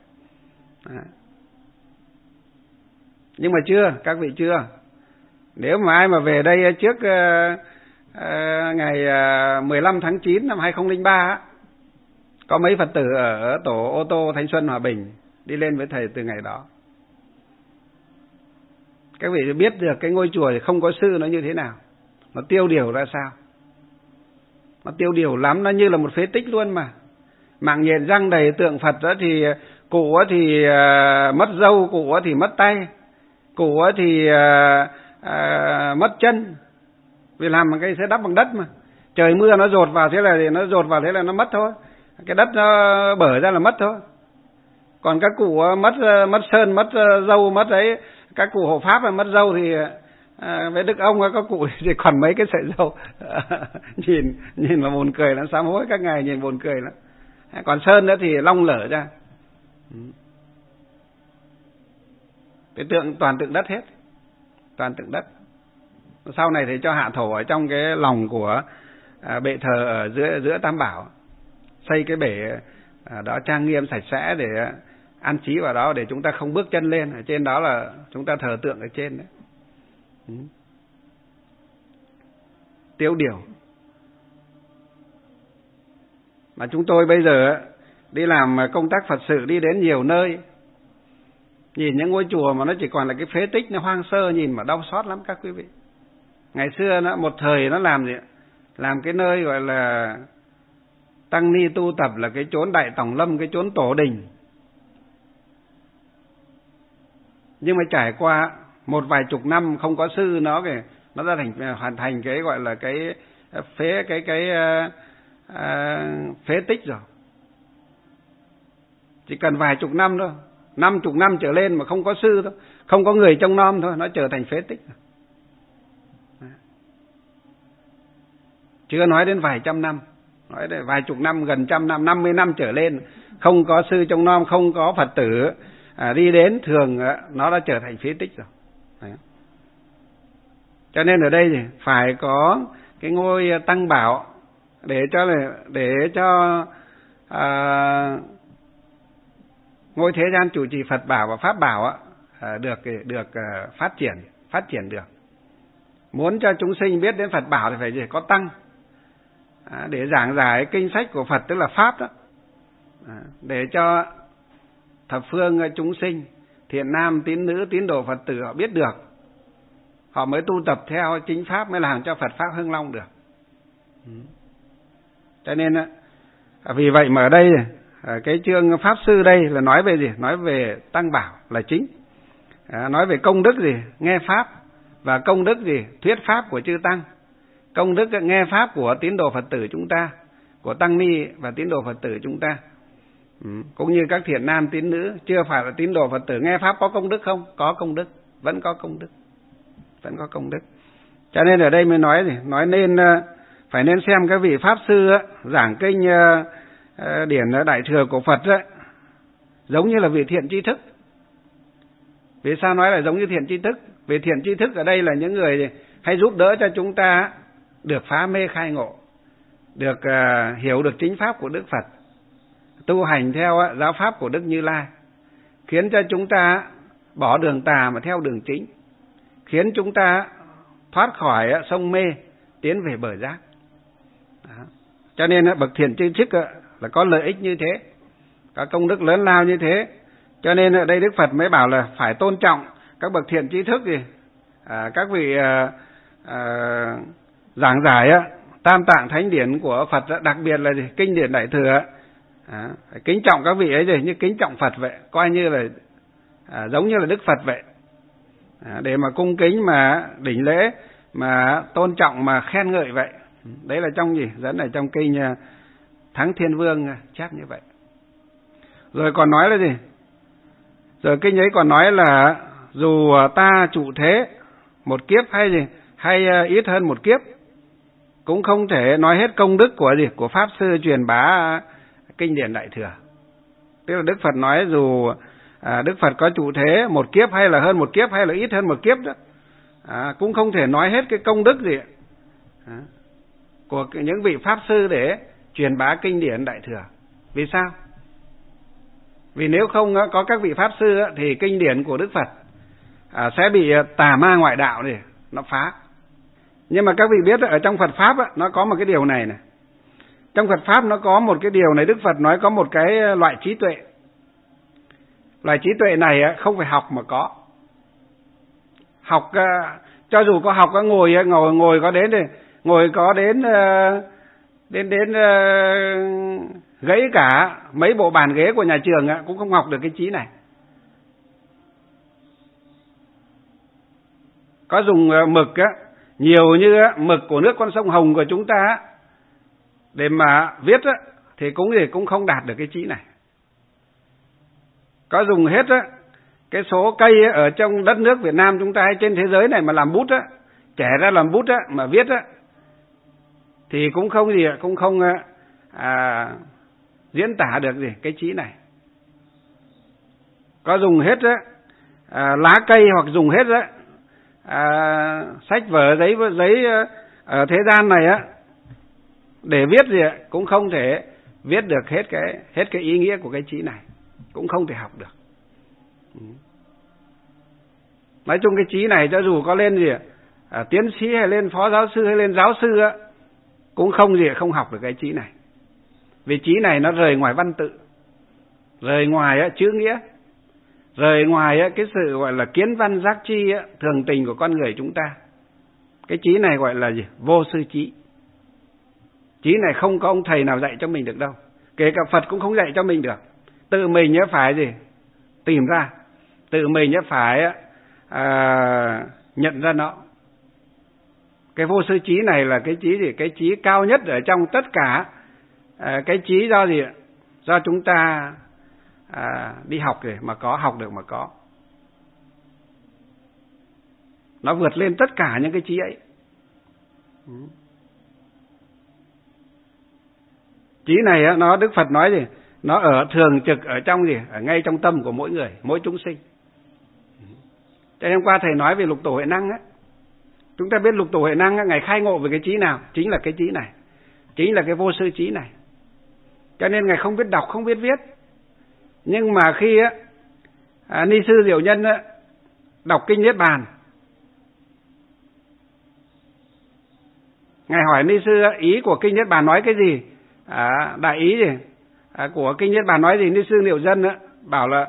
Nhưng mà các vị chưa. Nếu mà ai mà về đây trước ngày 15 tháng 9 năm 2003 có mấy Phật tử ở tổ ô tô Thanh Xuân Hòa Bình đi lên với thầy từ ngày đó. Các vị biết được cái ngôi chùa thì không có sư nó như thế nào, nó tiêu điều ra sao. Nó tiêu điều lắm, nó như là một phế tích luôn mà. Mạng nhện răng đầy tượng Phật đó, thì cụ thì mất râu, cụ thì mất tay, cụ thì mất chân, vì làm bằng cái sẽ đắp bằng đất mà. Trời mưa nó dột vào thế là nó mất thôi, cái đất nó bở ra là mất thôi. Còn các cụ mất sơn, mất râu, mất đấy, các cụ hộ pháp mà mất râu thì với Đức ông các cụ thì còn mấy cái sợi râu. nhìn mà buồn cười lắm, sám hối các ngày nhìn buồn cười lắm. Còn sơn nữa thì long lở ra. Cái toàn tượng đất hết, toàn tượng đất. Sau này thì cho hạ thổ ở trong cái lòng của bệ thờ ở giữa Tam Bảo, xây cái bể đó trang nghiêm sạch sẽ để an trí vào đó, để chúng ta không bước chân lên. Ở trên đó là chúng ta thờ tượng ở trên đấy. Tiêu điều. Mà chúng tôi bây giờ đi làm công tác Phật sự, đi đến nhiều nơi, nhìn những ngôi chùa mà nó chỉ còn là cái phế tích, nó hoang sơ, nhìn mà đau xót lắm các quý vị. Ngày xưa nó một thời nó làm gì? Làm cái nơi gọi là tăng ni tu tập, là cái chốn Đại Tổng Lâm, cái chốn tổ đình. Nhưng mà trải qua một vài chục năm không có sư, nó đã hoàn thành cái gọi là cái phế tích rồi. Chỉ cần vài chục năm thôi, 50 năm trở lên mà không có sư thôi, không có người trông nom thôi, nó trở thành phế tích rồi. Chưa nói đến vài trăm năm, nói đến vài chục năm, gần trăm năm, 50 năm trở lên, không có sư trông nom, không có Phật tử đi đến, thường nó đã trở thành phế tích rồi. Đấy. Cho nên ở đây thì phải có cái ngôi Tăng Bảo để cho ngôi Thế Gian Chủ Trì Phật Bảo và Pháp Bảo được phát triển được. Muốn cho chúng sinh biết đến Phật Bảo thì phải có tăng để giảng giải kinh sách của Phật, tức là Pháp đó, để cho thập phương chúng sinh, thiện nam tín nữ, tín đồ Phật tử họ biết được, họ mới tu tập theo chính Pháp, mới làm cho Phật Pháp hưng long được. Cho nên vì vậy mà ở đây cái chương Pháp Sư đây là nói về gì? Nói về Tăng Bảo là chính. Nói về công đức gì? Nghe Pháp. Và công đức gì? Thuyết Pháp của chư Tăng. Công đức nghe Pháp của tín đồ Phật tử chúng ta, của Tăng Ni và tín đồ Phật tử chúng ta. Cũng như các thiện nam tín nữ, chưa phải là tín đồ Phật tử nghe Pháp có công đức không? Có công đức, vẫn có công đức. Vẫn có công đức. Cho nên ở đây mới nói gì? Nói nên phải nên xem các vị Pháp Sư giảng kinh điển Đại Thừa của Phật ấy, giống như là vị thiện tri thức. Vì sao nói là giống như thiện tri thức? Vì thiện tri thức ở đây là những người hay giúp đỡ cho chúng ta được phá mê khai ngộ, được hiểu được chính pháp của Đức Phật, tu hành theo giáo pháp của Đức Như Lai, khiến cho chúng ta bỏ đường tà mà theo đường chính, khiến chúng ta thoát khỏi sông mê, tiến về bờ giác. Đó. Cho nên bậc thiện tri thức là có lợi ích như thế, có công đức lớn lao như thế. Cho nên ở đây Đức Phật mới bảo là phải tôn trọng các bậc thiện tri thức gì, các vị giảng giải tam tạng thánh điển của Phật, đặc biệt là gì? Kinh điển Đại Thừa, phải kính trọng các vị ấy gì, như kính trọng Phật vậy, coi như là giống như là Đức Phật vậy, để mà cung kính mà đỉnh lễ, mà tôn trọng mà khen ngợi vậy. Đấy là trong gì? Dẫn ở trong kinh Thắng Thiên Vương chép như vậy. Rồi còn nói là gì? Rồi kinh ấy còn nói là dù ta trụ thế một kiếp hay gì, hay ít hơn một kiếp, cũng không thể nói hết công đức của gì, của pháp sư truyền bá kinh điển Đại Thừa. Tức là Đức Phật nói dù Đức Phật có trụ thế một kiếp hay là hơn một kiếp hay là ít hơn một kiếp đó, cũng không thể nói hết cái công đức gì của những vị pháp sư để truyền bá kinh điển Đại Thừa. Vì sao? Vì nếu không có các vị pháp sư thì kinh điển của Đức Phật sẽ bị tà ma ngoại đạo thì nó phá. Nhưng mà các vị biết ở trong Phật pháp nó có một cái điều này này. Trong Phật pháp nó có một cái điều này, Đức Phật nói có một cái loại trí tuệ. Loại trí tuệ này không phải học mà có. Học cho dù có học ngồi có đến thì ngồi có đến gãy cả mấy bộ bàn ghế của nhà trường cũng không học được cái trí này. Có dùng mực nhiều như mực của nước con sông Hồng của chúng ta để mà viết thì cũng không đạt được cái trí này. Có dùng hết cái số cây ở trong đất nước Việt Nam chúng ta hay trên thế giới này mà làm bút trẻ ra làm bút mà viết thì cũng không diễn tả được gì cái trí này. Có dùng hết lá cây hoặc dùng hết sách vở giấy ở thế gian này để viết gì cũng không thể viết được hết cái ý nghĩa của cái trí này, cũng không thể học được. Nói chung cái trí này cho dù có lên gì tiến sĩ hay lên phó giáo sư hay lên giáo sư cũng không học được cái trí này. Vì trí này nó rời ngoài văn tự, rời ngoài chữ nghĩa, rời ngoài cái sự gọi là kiến văn giác chi thường tình của con người chúng ta. Cái trí này gọi là gì? Vô sư trí. Trí này không có ông thầy nào dạy cho mình được đâu, kể cả Phật cũng không dạy cho mình được. Tự mình phải gì? Tìm ra, tự mình phải nhận ra nó. Cái vô sư trí này là cái trí gì? Cái trí cao nhất ở trong tất cả cái trí do gì? Do chúng ta đi học để mà có, học được mà có. Nó vượt lên tất cả những cái trí ấy. Trí này nó Đức Phật nói gì? Nó ở thường trực ở trong gì? Ở ngay trong tâm của mỗi người, mỗi chúng sinh. Cho nên hôm qua thầy nói về lục tổ huệ năng chúng ta biết lục tổ huệ năng Ngài khai ngộ về cái trí nào? Chính là cái trí này, chính là cái vô sư trí này. Cho nên Ngài không biết đọc, không biết viết. Nhưng mà khi Ni sư Diệu Nhân đọc kinh Niết Bàn, Ngài hỏi Ni sư ý của kinh Niết Bàn nói cái gì? Đại ý gì? Của kinh Niết Bàn nói gì? Ni sư Diệu Nhân bảo là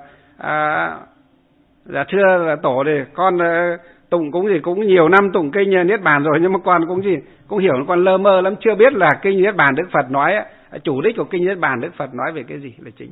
dạ thưa là tổ thì con tụng cũng nhiều năm tụng kinh Niết Bàn rồi, nhưng mà con cũng hiểu, con lơ mơ lắm, chưa biết là kinh Niết Bàn Đức Phật nói chủ đích của kinh Niết Bàn Đức Phật nói về cái gì là chính.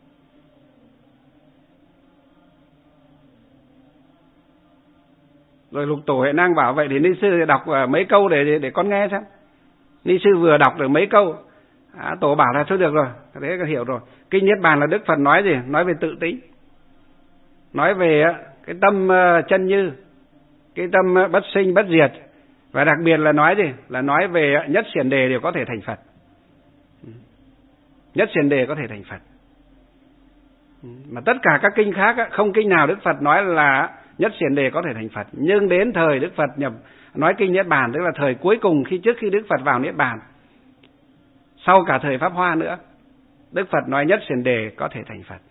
Rồi lục tổ huệ năng bảo vậy thì Ni sư đọc mấy câu để con nghe xem. Ni sư vừa đọc được mấy câu, tổ bảo là thôi được rồi, thế hiểu rồi. Kinh Niết Bàn là Đức Phật nói gì? Nói về tự tính, nói về cái tâm chân như, cái tâm bất sinh bất diệt, và đặc biệt là nói gì? Là nói về nhất xiển đề đều có thể thành Phật. Nhất Xiển Đề có thể thành Phật. Mà tất cả các kinh khác không kinh nào Đức Phật nói là Nhất Xiển Đề có thể thành Phật. Nhưng đến thời Đức Phật nói kinh Niết Bàn, tức là thời cuối cùng trước khi Đức Phật vào Niết Bàn, sau cả thời Pháp Hoa nữa, Đức Phật nói Nhất Xiển Đề có thể thành Phật.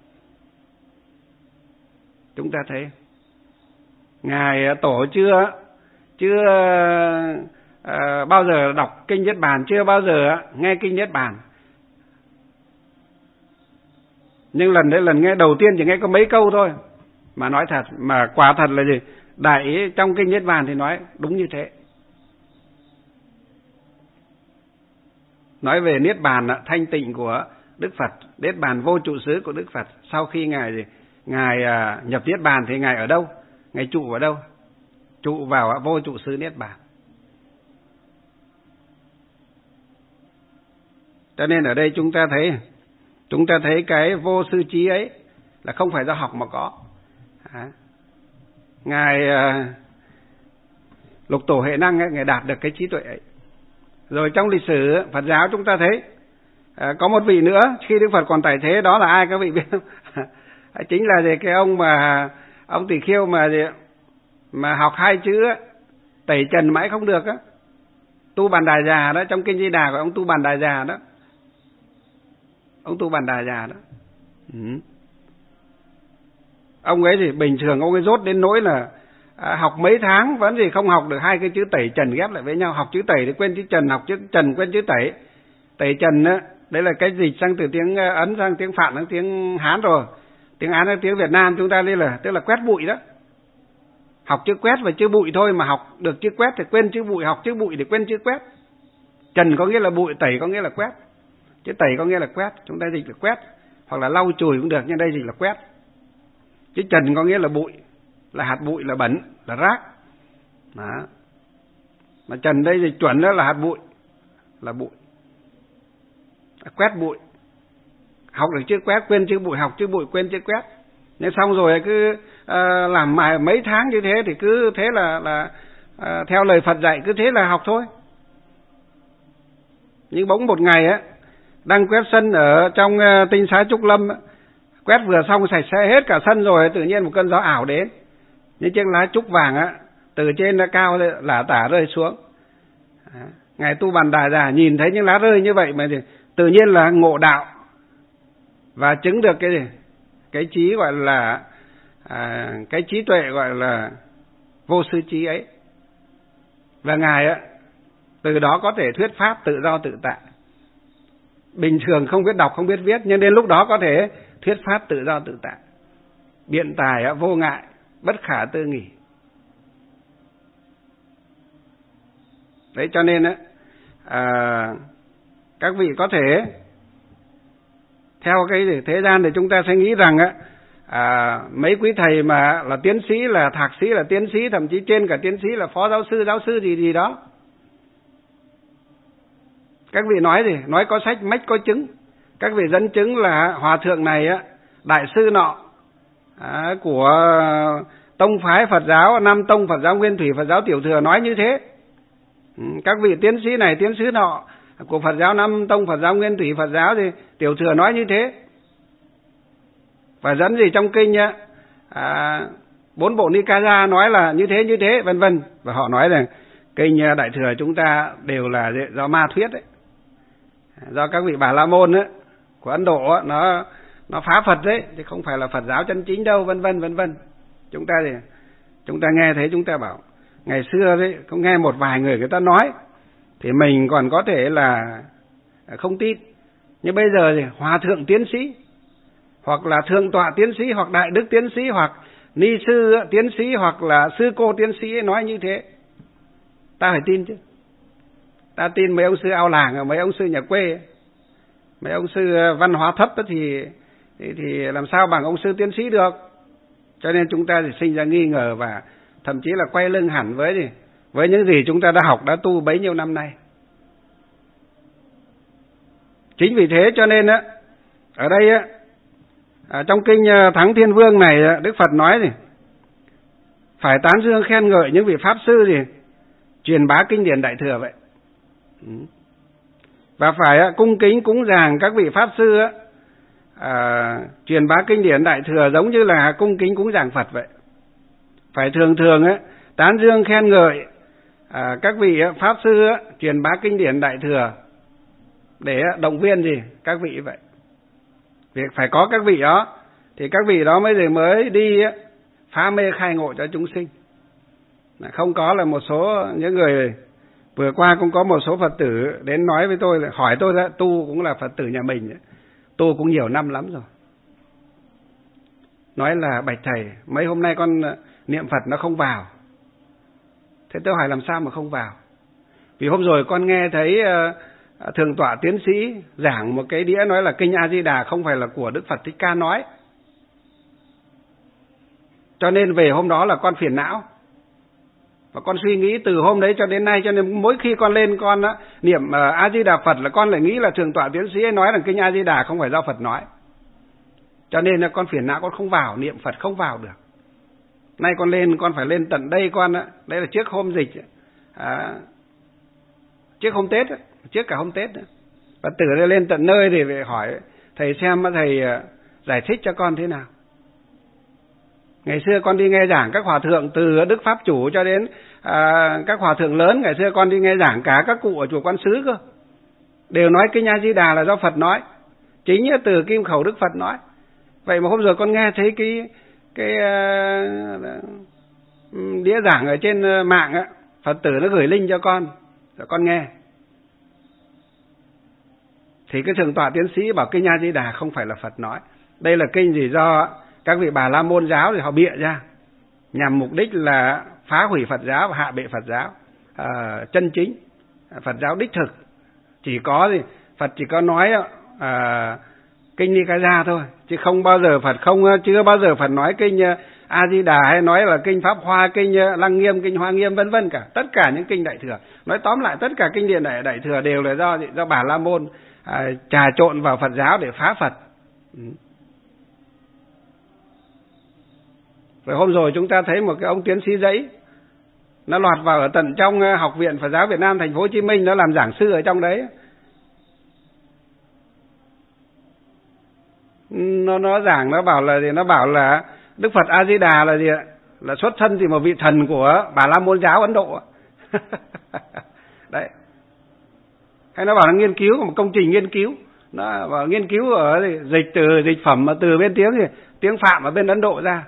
Chúng ta thấy Ngài Tổ chưa bao giờ đọc kinh Niết Bàn, chưa bao giờ nghe kinh Niết Bàn. Nhưng lần nghe đầu tiên chỉ nghe có mấy câu thôi. Mà nói thật, mà quả thật là gì? Đại ý trong kinh Niết Bàn thì nói đúng như thế. Nói về Niết Bàn thanh tịnh của Đức Phật, Niết Bàn vô trụ xứ của Đức Phật. Sau khi Ngài nhập Niết Bàn thì Ngài ở đâu? Ngài trụ ở đâu? Trụ vào vô trụ xứ Niết Bàn. Cho nên ở đây chúng ta thấy cái vô sư trí ấy là không phải do học mà có. Ngài Lục Tổ Huệ Năng ấy, Ngài đạt được cái trí tuệ ấy. Rồi trong lịch sử Phật giáo chúng ta thấy có một vị nữa khi Đức Phật còn tại thế, đó là ai các vị biết không? Chính là cái ông Tỳ Khưu mà học 2 chữ tẩy trần mãi không được á, Tu Bàn Đà Già đó, trong kinh Di Đà của ông Tu Bàn Đà Già đó. Ông Tu Bàn Đà Già đó. Ông ấy thì bình thường ông ấy dốt đến nỗi là học mấy tháng vẫn gì không học được 2 cái chữ tẩy trần ghép lại với nhau. Học chữ tẩy thì quên chữ trần, học chữ trần quên chữ tẩy. Tẩy trần á, đấy là cái dịch sang từ tiếng Ấn sang tiếng Phạn sang tiếng Hán rồi. Tiếng Hán sang tiếng Việt Nam chúng ta đây là tức là quét bụi đó. Học chữ quét và chữ bụi thôi, mà học được chữ quét thì quên chữ bụi, học chữ bụi thì quên chữ quét. Trần có nghĩa là bụi, tẩy có nghĩa là quét. Chữ tẩy có nghĩa là quét, chúng ta dịch là quét, hoặc là lau chùi cũng được, nhưng đây dịch là quét. Chữ trần có nghĩa là bụi, là hạt bụi, là bẩn, là rác. Đó. Mà trần đây dịch chuẩn đó là hạt bụi, là bụi. Quét bụi. Học được chữ quét, quên chữ bụi, học chữ bụi, quên chữ quét. Nên xong rồi cứ làm mấy tháng như thế thì cứ thế là theo lời Phật dạy cứ thế là học thôi. Nhưng bỗng một ngày á, đang quét sân ở trong tinh xá Trúc Lâm, quét vừa xong sạch sẽ hết cả sân rồi, tự nhiên một cơn gió ảo đến, những chiếc lá trúc vàng á từ trên nó cao lả tả rơi xuống. Ngài Tu Bàn Đà Già nhìn thấy những lá rơi như vậy mà thì tự nhiên là ngộ đạo và chứng được cái gì? Cái trí gọi là cái trí tuệ gọi là vô sư trí ấy. Và Ngài á từ đó có thể thuyết pháp tự do tự tại. Bình thường không biết đọc không biết viết, nhưng đến lúc đó có thể thuyết pháp tự do tự tại. Biện tài vô ngại, bất khả tư nghỉ. Đấy cho nên á các vị có thể theo cái thế gian thì chúng ta sẽ nghĩ rằng á mấy quý thầy mà là tiến sĩ, là thạc sĩ, là tiến sĩ, thậm chí trên cả tiến sĩ là phó giáo sư gì đó. Các vị nói gì? Nói có sách mách có chứng. Các vị dẫn chứng là hòa thượng này á, đại sư nọ của tông phái Phật giáo Nam Tông, Phật giáo Nguyên Thủy, Phật giáo Tiểu Thừa nói như thế. Các vị tiến sĩ này, tiến sĩ nọ của Phật giáo Nam Tông, Phật giáo Nguyên Thủy, Phật giáo thì Tiểu Thừa nói như thế. Và dẫn gì trong kinh á, 4 bộ Nikaya nói là như thế, vân vân. Và họ nói rằng kinh Đại Thừa chúng ta đều là do ma thuyết đấy, do các vị Bà La Môn á của Ấn Độ á, nó phá Phật đấy, chứ không phải là Phật giáo chân chính đâu, vân vân. Chúng ta nghe thấy chúng ta bảo ngày xưa đấy cũng nghe một vài người ta nói thì mình còn có thể là không tin. Nhưng bây giờ thì hòa thượng tiến sĩ, hoặc là thượng tọa tiến sĩ, hoặc đại đức tiến sĩ, hoặc ni sư tiến sĩ, hoặc là sư cô tiến sĩ nói như thế, ta phải tin chứ. Ta tin mấy ông sư ao làng, mấy ông sư nhà quê, mấy ông sư văn hóa thấp thì làm sao bằng ông sư tiến sĩ được. Cho nên chúng ta thì sinh ra nghi ngờ và thậm chí là quay lưng hẳn với những gì chúng ta đã học, đã tu bấy nhiêu năm nay. Chính vì thế cho nên á, ở đây á, trong kinh Thắng Thiên Vương này, Đức Phật nói gì? Phải tán dương khen ngợi những vị pháp sư truyền bá kinh điển Đại Thừa vậy. Và phải cung kính cúng dường các vị pháp sư truyền bá kinh điển đại thừa giống như là cung kính cúng dường Phật vậy. Phải thường thường tán dương khen ngợi các vị pháp sư truyền bá kinh điển đại thừa để động viên gì các vị vậy. Việc phải có các vị đó thì các vị đó mới đi phá mê khai ngộ cho chúng sinh. Không có là một số những người vừa qua cũng có một số Phật tử đến nói với tôi, hỏi tôi đó, tu cũng là Phật tử nhà mình, tu cũng nhiều năm lắm rồi. Nói là bạch thầy, mấy hôm nay con niệm Phật nó không vào. Thế tôi hỏi làm sao mà không vào? Vì hôm rồi con nghe thấy Thượng tọa tiến sĩ giảng một cái đĩa nói là kinh A Di Đà không phải là của Đức Phật Thích Ca nói. Cho nên về hôm đó là con phiền não. Và con suy nghĩ từ hôm đấy cho đến nay, cho nên mỗi khi con lên con niệm A Di Đà Phật là con lại nghĩ là Thượng tọa tiến sĩ ấy nói là kinh A Di Đà không phải do Phật nói. Cho nên là con phiền não, con không vào, niệm Phật không vào được. Nay con lên, con phải lên tận đây con đấy là trước hôm dịch, trước hôm Tết, trước cả hôm Tết. Phật tử lên tận nơi thì phải hỏi thầy xem thầy giải thích cho con thế nào. Ngày xưa con đi nghe giảng các hòa thượng từ Đức Pháp Chủ cho đến các hòa thượng lớn, ngày xưa con đi nghe giảng cả các cụ ở chùa Quan Xứ cơ, đều nói kinh A Di Đà là do Phật nói, chính từ kim khẩu Đức Phật nói. Vậy mà hôm rồi con nghe thấy cái đĩa giảng ở trên mạng Phật tử nó gửi link cho con rồi con nghe. Thì cái Thượng tọa tiến sĩ bảo kinh A Di Đà không phải là Phật nói. Đây là kinh gì do các vị Bà La Môn giáo thì họ bịa ra nhằm mục đích là phá hủy Phật giáo và hạ bệ Phật giáo chân chính, Phật giáo đích thực. Chỉ có gì Phật chỉ có nói kinh Nikaya thôi, chứ không bao giờ Phật chưa bao giờ Phật nói kinh A Di Đà hay nói là kinh Pháp Hoa, kinh Lăng Nghiêm, kinh Hoa Nghiêm vân vân cả. Tất cả những kinh đại thừa, nói tóm lại tất cả kinh điển đại thừa đều là do Bà La Môn trà trộn vào Phật giáo để phá Phật. Rồi hôm rồi chúng ta thấy một cái ông tiến sĩ giấy, nó lọt vào ở tận trong Học viện Phật giáo Việt Nam thành phố Hồ Chí Minh, nó làm giảng sư ở trong đấy. Nó giảng, nó bảo là Đức Phật A Di Đà là gì ạ? Là xuất thân thì một vị thần của Bà La Môn giáo Ấn Độ. Đấy. Hay nó bảo là nghiên cứu một công trình nghiên cứu, nó bảo nghiên cứu ở dịch phẩm mà từ bên tiếng Phạm ở bên Ấn Độ ra.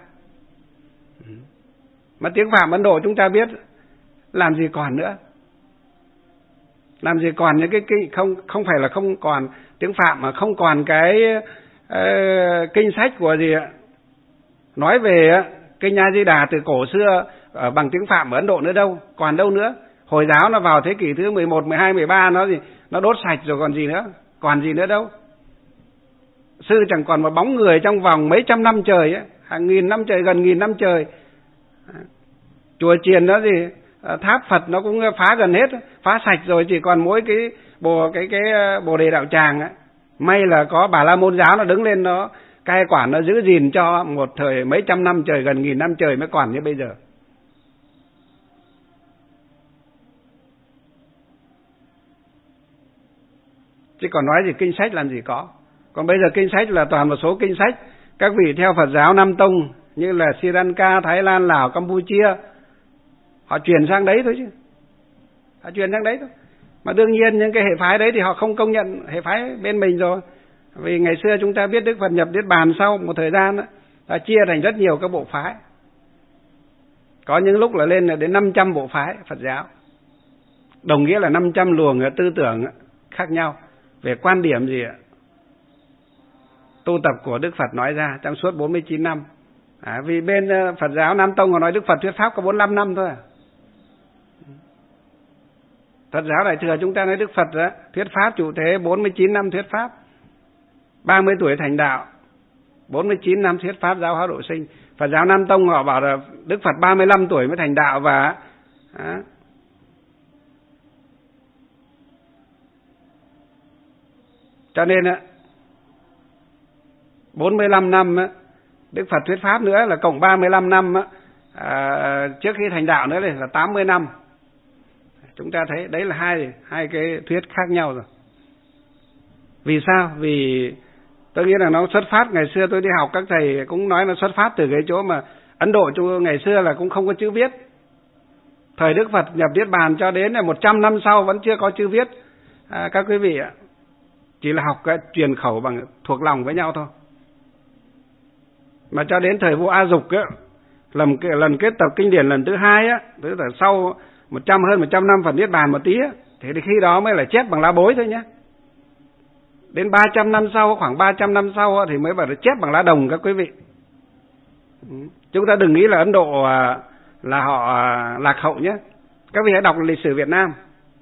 Mà tiếng Phạm Ấn Độ chúng ta biết làm gì còn nữa. Làm gì còn những cái không phải là không còn tiếng Phạm mà không còn cái kinh sách của gì ạ? Nói về kinh A Di Đà từ cổ xưa bằng tiếng Phạm ở Ấn Độ nữa đâu, còn đâu nữa. Hồi giáo nó vào thế kỷ thứ 11, 12, 13 nó đốt sạch rồi còn gì nữa đâu. Sư chẳng còn một bóng người trong vòng mấy trăm năm trời hàng nghìn năm trời, gần nghìn năm trời. Chùa chiền đó tháp Phật nó cũng phá gần hết, phá sạch rồi, chỉ còn mỗi cái Bồ Đề Đạo Tràng may là có Bà La Môn giáo nó đứng lên, nó cai quản, nó giữ gìn cho một thời mấy trăm năm trời, gần nghìn năm trời mới còn như bây giờ. Chứ còn nói gì kinh sách làm gì có. Còn bây giờ kinh sách là toàn một số kinh sách các vị theo Phật giáo Nam Tông như là Sri Lanka, Thái Lan, Lào, Campuchia, họ truyền sang đấy thôi chứ. Họ truyền sang đấy thôi. Mà đương nhiên những cái hệ phái đấy thì họ không công nhận hệ phái bên mình rồi. Vì ngày xưa chúng ta biết Đức Phật nhập Niết Bàn sau một thời gian đã chia thành rất nhiều các bộ phái. Có những lúc là lên đến 500 bộ phái Phật giáo. Đồng nghĩa là 500 luồng tư tưởng khác nhau về quan điểm gì ạ? Tu tập của Đức Phật nói ra trong suốt 49 năm. Vì bên Phật giáo Nam Tông họ nói Đức Phật thuyết pháp có 45 năm thôi. Phật giáo Đại thừa chúng ta nói Đức Phật thuyết pháp trụ thế 49 năm thuyết pháp, 30 tuổi thành đạo, 49 năm thuyết pháp giáo hóa độ sinh. Phật giáo Nam Tông họ bảo là Đức Phật 35 tuổi mới thành đạo và cho nên 45 năm Đức Phật thuyết pháp nữa là cộng 35 năm trước khi thành đạo nữa là 80 năm. Chúng ta thấy đấy là hai cái thuyết khác nhau rồi. Vì sao? Vì tôi nghĩ là nó xuất phát, ngày xưa tôi đi học các thầy cũng nói là xuất phát từ cái chỗ mà Ấn Độ ngày xưa là cũng không có chữ viết. Thời Đức Phật nhập Niết Bàn cho đến là 100 năm sau vẫn chưa có chữ viết. Các quý vị ạ, chỉ là học cái truyền khẩu bằng thuộc lòng với nhau thôi. Mà cho đến thời vua A Dục á, lần kết tập kinh điển lần thứ 2 á, tức là sau hơn 100 năm Phật Niết Bàn một tí á, thì khi đó mới là chép bằng lá bối thôi nhé. Đến 300 năm sau, khoảng 300 năm sau á, thì mới bảo là chép bằng lá đồng các quý vị. Chúng ta đừng nghĩ là Ấn Độ là họ lạc hậu nhé. Các vị hãy đọc lịch sử Việt Nam.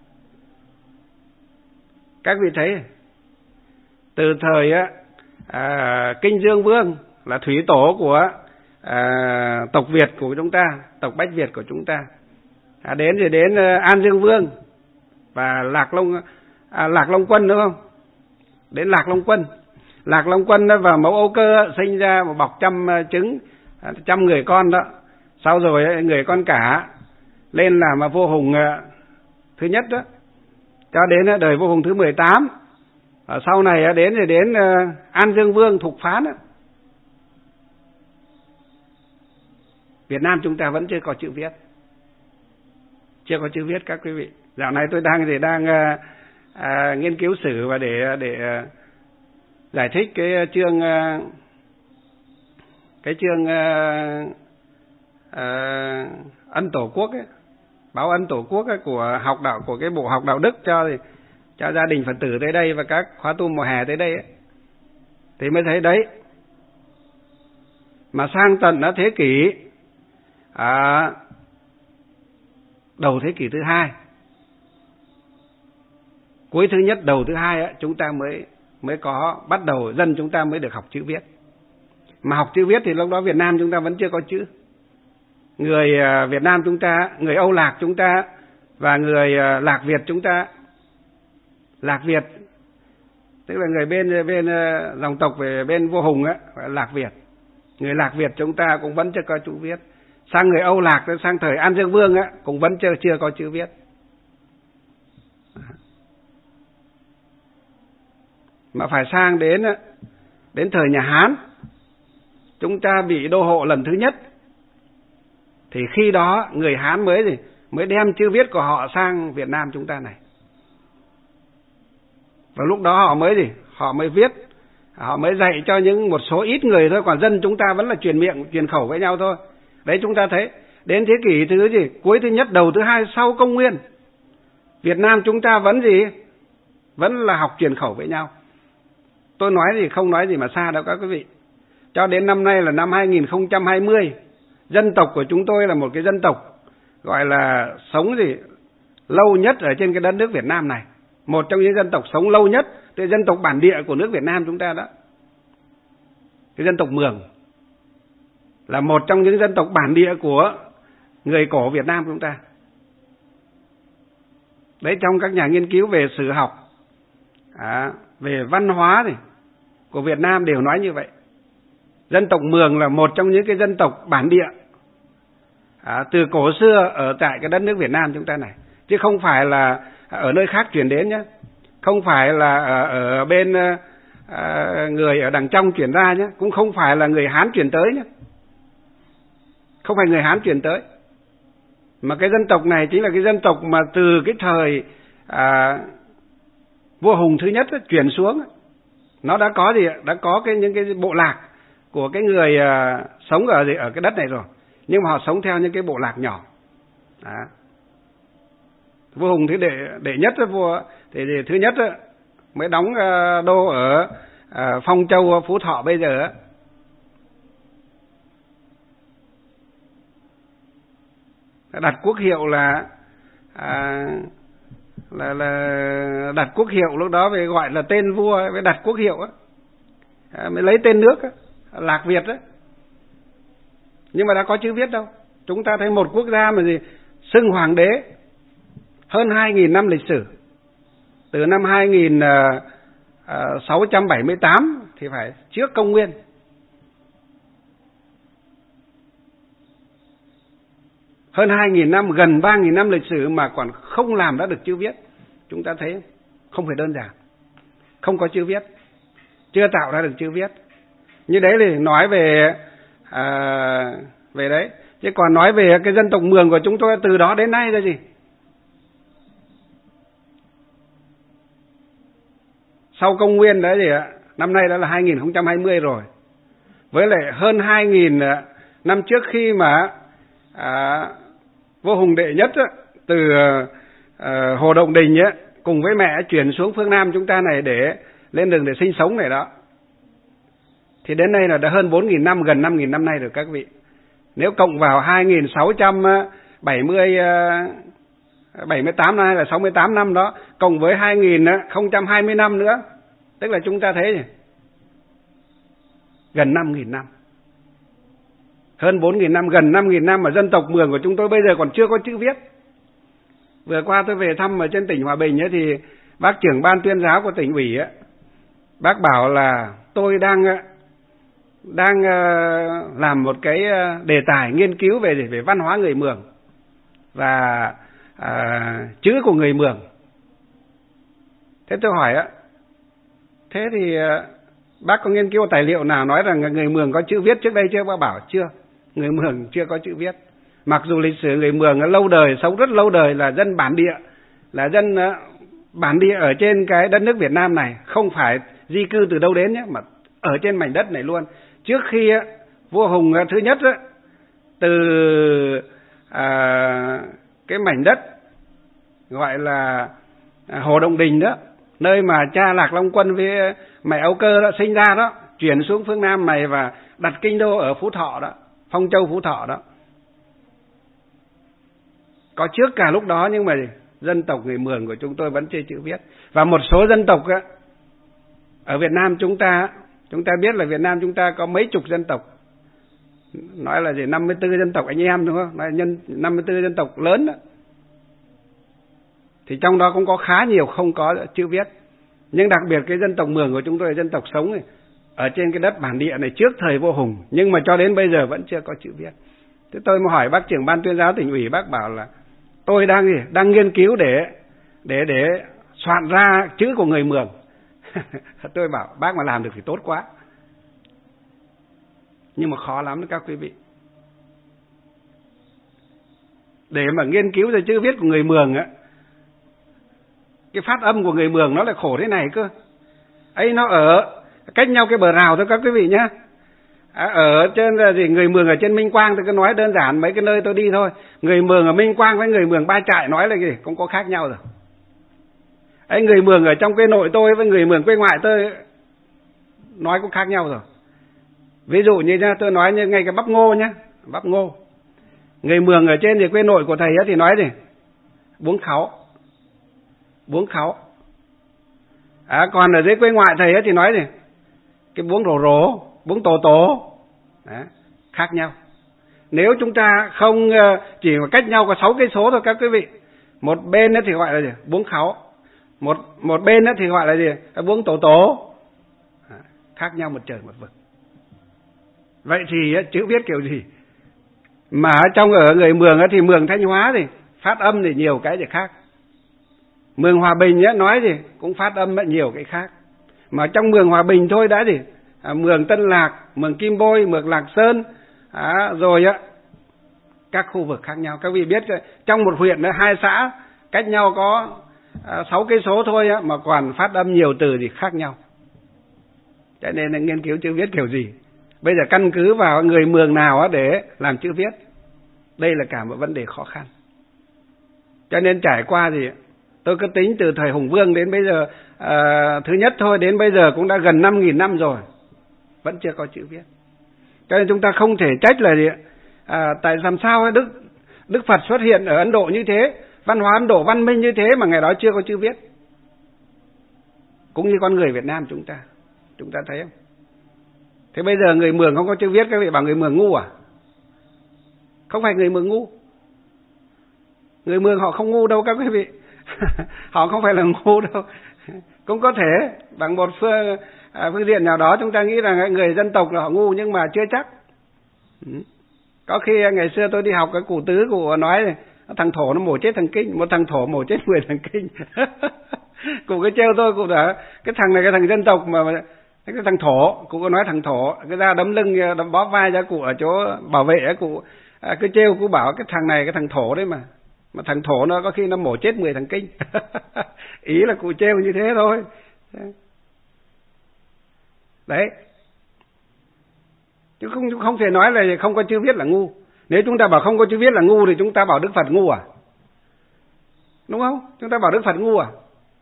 Các vị thấy từ thời Kinh Dương Vương là thủy tổ của tộc Việt của chúng ta, tộc Bách Việt của chúng ta, đến rồi đến An Dương Vương và Lạc Long Quân, đúng không? Đến Lạc Long Quân đó và Mẫu Âu Cơ sinh ra một bọc 100 trứng, 100 người con đó. Sau rồi người con cả lên làm vua Hùng thứ nhất đó, cho đến đời vua Hùng thứ 18. Sau này đến An Dương Vương Thục Phán đó. Việt Nam chúng ta vẫn chưa có chữ viết. Chưa có chữ viết các quý vị. Dạo này tôi đang nghiên cứu sử và để giải thích cái chương Ân Tổ Quốc ấy, báo Ân Tổ Quốc ấy, của cái bộ học đạo đức cho gia đình Phật tử tới đây và các khóa tu mùa hè tới đây ấy. Thì mới thấy đấy, mà sang tận thế kỷ đầu thế kỷ thứ 2, cuối thứ nhất đầu thứ 2 ấy, chúng ta mới có bắt đầu, dân chúng ta mới được học chữ viết. Mà học chữ viết thì lúc đó Việt Nam chúng ta vẫn chưa có chữ. Người Việt Nam chúng ta, người Âu Lạc chúng ta và người Lạc Việt chúng ta, Lạc Việt tức là người bên dòng tộc về bên vua Hùng á, Lạc Việt. Người Lạc Việt chúng ta cũng vẫn chưa có chữ viết. Sang người Âu Lạc, sang thời An Dương Vương á, cũng vẫn chưa có chữ viết. Mà phải sang đến thời nhà Hán, chúng ta bị đô hộ lần thứ nhất, thì khi đó người Hán mới đem chữ viết của họ sang Việt Nam chúng ta này. Và lúc đó họ mới viết, họ mới dạy cho một số ít người thôi, còn dân chúng ta vẫn là truyền miệng, truyền khẩu với nhau thôi. Đấy, chúng ta thấy đến thế kỷ cuối thứ nhất đầu thứ 2 sau công nguyên, Việt Nam chúng ta vẫn là học truyền khẩu với nhau. Tôi không nói gì mà xa đâu các quý vị. Cho đến năm nay là năm 2020, dân tộc của chúng tôi là một cái dân tộc gọi là sống lâu nhất ở trên cái đất nước Việt Nam này. Một trong những dân tộc sống lâu nhất, thì dân tộc bản địa của nước Việt Nam chúng ta đó. Cái dân tộc Mường là một trong những dân tộc bản địa của người cổ Việt Nam chúng ta. Đấy, trong các nhà nghiên cứu về sử học, về văn hóa của Việt Nam đều nói như vậy. Dân tộc Mường là một trong những cái dân tộc bản địa từ cổ xưa ở tại cái đất nước Việt Nam chúng ta này, chứ không phải là ở nơi khác chuyển đến nhé, không phải là ở bên người ở đằng trong chuyển ra nhé, cũng không phải là người Hán chuyển tới nhé, không phải người Hán chuyển tới, mà cái dân tộc này chính là cái dân tộc mà từ cái thời vua Hùng thứ nhất chuyển xuống, nó đã có những cái bộ lạc của cái người sống ở cái đất này rồi, nhưng mà họ sống theo những cái bộ lạc nhỏ. Vua Hùng thứ đệ nhất thì thứ nhất mới đóng đô ở Phong Châu, Phú Thọ bây giờ. Đặt quốc hiệu là đặt quốc hiệu, lúc đó phải gọi là tên vua, phải đặt quốc hiệu mới lấy tên nước Lạc Việt đó. Nhưng mà đã có chữ viết đâu. Chúng ta thấy một quốc gia mà xưng hoàng đế hơn 2.000 năm lịch sử, từ năm 2678 thì phải trước công nguyên. Hơn 2.000 năm, gần 3.000 năm lịch sử mà còn không làm đã được chữ viết. Chúng ta thấy không phải đơn giản. không có chữ viết, chưa tạo ra được chữ viết. Như đấy thì nói về đấy. Chứ còn nói về cái dân tộc Mường của chúng tôi từ đó đến nay là gì? Sau công nguyên đấy gì ạ? Năm nay đã là 2020 rồi. Với lại hơn 2000 năm trước khi mà vua Hùng Đệ Nhất từ Hồ Động Đình cùng với mẹ chuyển xuống phương Nam chúng ta này để lên đường để sinh sống này đó. Thì đến nay là đã hơn 4.000 năm, gần 5.000 năm nay rồi các vị. Nếu cộng vào 2.678 năm hay là 68 năm đó, cộng với 2.020 năm nữa, tức là chúng ta thấy gần 5.000 năm. Hơn 4.000 năm, gần 5.000 năm mà dân tộc Mường của chúng tôi bây giờ còn chưa có chữ viết. Vừa qua tôi về thăm ở trên tỉnh Hòa Bình thì bác trưởng ban tuyên giáo của tỉnh ủy bác bảo là tôi đang làm một cái đề tài nghiên cứu về văn hóa người Mường và chữ của người Mường. Thế tôi hỏi thế thì bác có nghiên cứu tài liệu nào nói rằng người Mường có chữ viết trước đây chưa? Bác bảo chưa, người Mường chưa có chữ viết. Mặc dù lịch sử người Mường lâu đời, sống rất lâu đời, là dân bản địa, là dân bản địa ở trên cái đất nước Việt Nam này, không phải di cư từ đâu đến nhé, mà ở trên mảnh đất này luôn. Trước khi vua Hùng thứ nhất từ cái mảnh đất gọi là Hồ Động Đình đó, nơi mà cha Lạc Long Quân với mẹ Âu Cơ đã sinh ra đó, chuyển xuống phương Nam này và đặt kinh đô ở Phú Thọ đó, Phong Châu Phú Thọ đó. Có trước cả lúc đó, nhưng mà dân tộc người Mường của chúng tôi vẫn chưa chữ viết. Và một số dân tộc ở Việt Nam chúng ta biết là Việt Nam chúng ta có mấy chục dân tộc. Nói là 54 dân tộc anh em đúng không? Nói 54 dân tộc lớn đó. Thì trong đó cũng có khá nhiều không có chữ viết. Nhưng đặc biệt cái dân tộc Mường của chúng tôi là dân tộc sống ở trên cái đất bản địa này trước thời vua Hùng, nhưng mà cho đến bây giờ vẫn chưa có chữ viết. Thế tôi mà hỏi bác trưởng ban tuyên giáo tỉnh ủy, bác bảo là tôi đang nghiên cứu để soạn ra chữ của người Mường. Tôi bảo bác mà làm được thì tốt quá, nhưng mà khó lắm đó các quý vị. Để mà nghiên cứu ra chữ viết của người Mường cái phát âm của người Mường nó lại khổ thế này cơ. Ấy, nó ở cách nhau cái bờ rào thôi các quý vị nhé. Ở trên là người Mường ở trên Minh Quang tôi cứ nói đơn giản mấy cái nơi tôi đi thôi. Người Mường ở Minh Quang với người Mường Ba Trại nói là gì cũng có khác nhau rồi. Ấy, người Mường ở trong quê nội tôi với người Mường quê ngoại tôi nói cũng khác nhau rồi. Ví dụ như tôi nói như ngay cái bắp ngô nhá, bắp ngô. Người Mường ở trên thì quê nội của thầy thì nói gì? Buống kháo. Buống kháo. Còn ở dưới quê ngoại thầy thì nói gì? Cái buống rổ rổ, buống tổ tổ. Khác nhau. Nếu chúng ta không chỉ cách nhau có 6 cây số thôi các quý vị. Một bên thì gọi là gì? Buống kháo. Một bên thì gọi là gì? Buống tổ tổ. Khác nhau một trời một vực. Vậy thì chữ viết kiểu gì? Mà trong ở người Mường thì Mường Thanh Hóa thì phát âm thì nhiều cái gì khác. Mường Hòa Bình nói gì cũng phát âm nhiều cái khác. Mà trong Mường Hòa Bình thôi đã gì? Mường Tân Lạc, Mường Kim Bôi, Mường Lạc Sơn, rồi các khu vực khác nhau. Các vị biết trong một huyện 2 xã cách nhau có 6 cây số thôi mà còn phát âm nhiều từ thì khác nhau. Cho nên là nghiên cứu chữ viết kiểu gì? Bây giờ căn cứ vào người Mường nào để làm chữ viết. Đây là cả một vấn đề khó khăn. Cho nên trải qua thì tôi cứ tính từ thời Hùng Vương đến bây giờ, thứ nhất thôi, đến bây giờ cũng đã gần 5.000 năm rồi, vẫn chưa có chữ viết. Cho nên chúng ta không thể trách là tại làm sao Đức Phật xuất hiện ở Ấn Độ như thế, văn hóa Ấn Độ văn minh như thế mà ngày đó chưa có chữ viết. Cũng như con người Việt Nam chúng ta thấy không? Thế bây giờ người Mường không có chữ viết, các vị bảo người Mường ngu à? Không phải người Mường ngu. Người Mường họ không ngu đâu các quý vị. Họ không phải là ngu đâu. Cũng có thể bằng một phương diện nào đó chúng ta nghĩ rằng người dân tộc là họ ngu, nhưng mà chưa chắc. Có khi ngày xưa tôi đi học cái cụ tứ, cụ nói thằng thổ nó mổ chết thằng kinh, một thằng thổ mổ chết 10 thằng kinh. Cụ cứ trêu tôi, cụ đã cái thằng này cái thằng dân tộc mà cái thằng thổ, cụ có nói thằng thổ, cái ra đấm lưng đấm bóp vai cho cụ ở chỗ bảo vệ, cụ cứ trêu, cụ bảo cái thằng này cái thằng thổ đấy mà thằng thổ nó có khi nó mổ chết 10 thằng kinh. Ý là cụ trêu như thế thôi. Đấy, chứ không thể nói là không có chữ viết là ngu. Nếu chúng ta bảo không có chữ viết là ngu thì chúng ta bảo Đức Phật ngu à? Đúng không? Chúng ta bảo Đức Phật ngu à?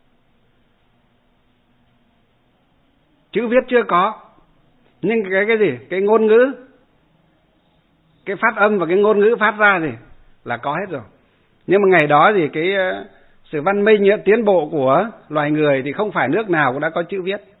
Chữ viết chưa có, nhưng cái gì? Cái ngôn ngữ, cái phát âm và cái ngôn ngữ phát ra thì là có hết rồi. Nhưng mà ngày đó thì cái sự văn minh tiến bộ của loài người thì không phải nước nào cũng đã có chữ viết.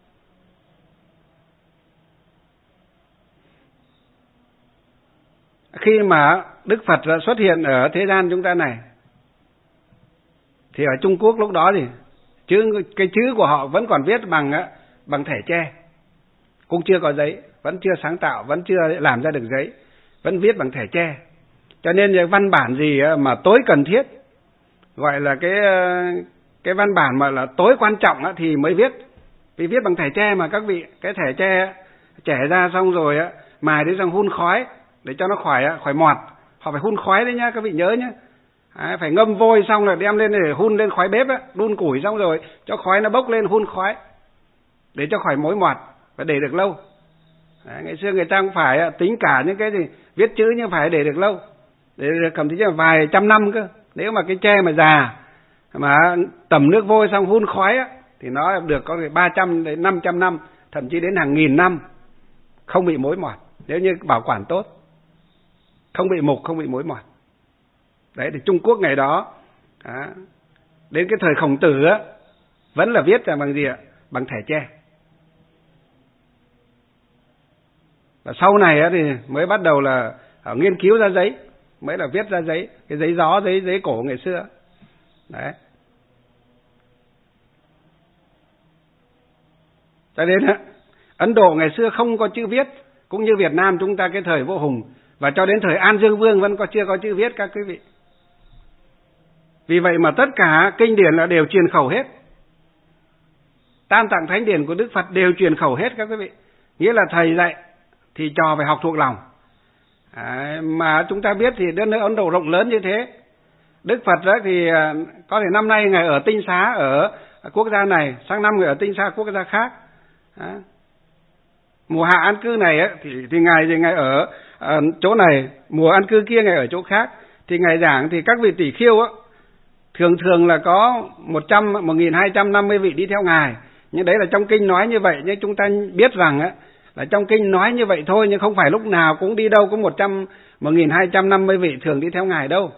Khi mà Đức Phật xuất hiện ở thế gian chúng ta này thì ở Trung Quốc lúc đó thì cái chữ của họ vẫn còn viết bằng thẻ tre, cũng chưa có giấy, vẫn chưa sáng tạo, vẫn chưa làm ra được giấy, vẫn viết bằng thẻ tre. Cho nên văn bản gì mà tối cần thiết, gọi là cái văn bản mà là tối quan trọng thì mới viết. Vì viết bằng thẻ tre mà các vị, cái thẻ tre chẻ ra xong rồi mài đến xong hun khói để cho nó khỏi mọt. Họ phải hun khói đấy nhá, các vị nhớ nhá. Phải ngâm vôi xong rồi đem lên để hun lên khói bếp đun củi xong rồi cho khói nó bốc lên, hun khói để cho khỏi mối mọt và để được lâu. Ngày xưa người ta cũng phải tính cả những cái gì viết chữ nhưng phải để được lâu, để được cầm tí vài trăm năm cơ. Nếu mà cái tre mà già mà tẩm nước vôi xong hun khói thì nó được có 300 đến 500 năm, thậm chí đến hàng nghìn năm không bị mối mọt, nếu như bảo quản tốt, không bị mục, không bị mối mọt. Đấy thì Trung Quốc ngày đó đến cái thời Khổng Tử vẫn là viết bằng gì ạ? Bằng thẻ tre. Và sau này thì mới bắt đầu là nghiên cứu ra giấy, mới là viết ra giấy, cái giấy gió, giấy cổ ngày xưa. Đấy. Cho nên Ấn Độ ngày xưa không có chữ viết, cũng như Việt Nam chúng ta cái thời Vua Hùng và cho đến thời An Dương Vương vẫn chưa có chữ viết các quý vị. Vì vậy mà tất cả kinh điển là đều truyền khẩu hết. Tam Tạng Thánh Điển của Đức Phật đều truyền khẩu hết các quý vị. Nghĩa là thầy dạy thì trò phải học thuộc lòng. Mà chúng ta biết thì đất nước Ấn Độ rộng lớn như thế. Đức Phật đó thì có thể năm nay Ngài ở tinh xá ở quốc gia này, sang năm Ngài ở tinh xá quốc gia khác. Mùa hạ an cư này thì Ngài ở chỗ này, mùa an cư kia Ngài ở chỗ khác. Thì Ngài giảng thì các vị tỷ khiêu thường là có 1.250 vị đi theo Ngài. Nhưng đấy là trong kinh nói như vậy, nhưng chúng ta biết rằng là trong kinh nói như vậy thôi, nhưng không phải lúc nào cũng đi đâu có 1.250 vị thường đi theo Ngài đâu.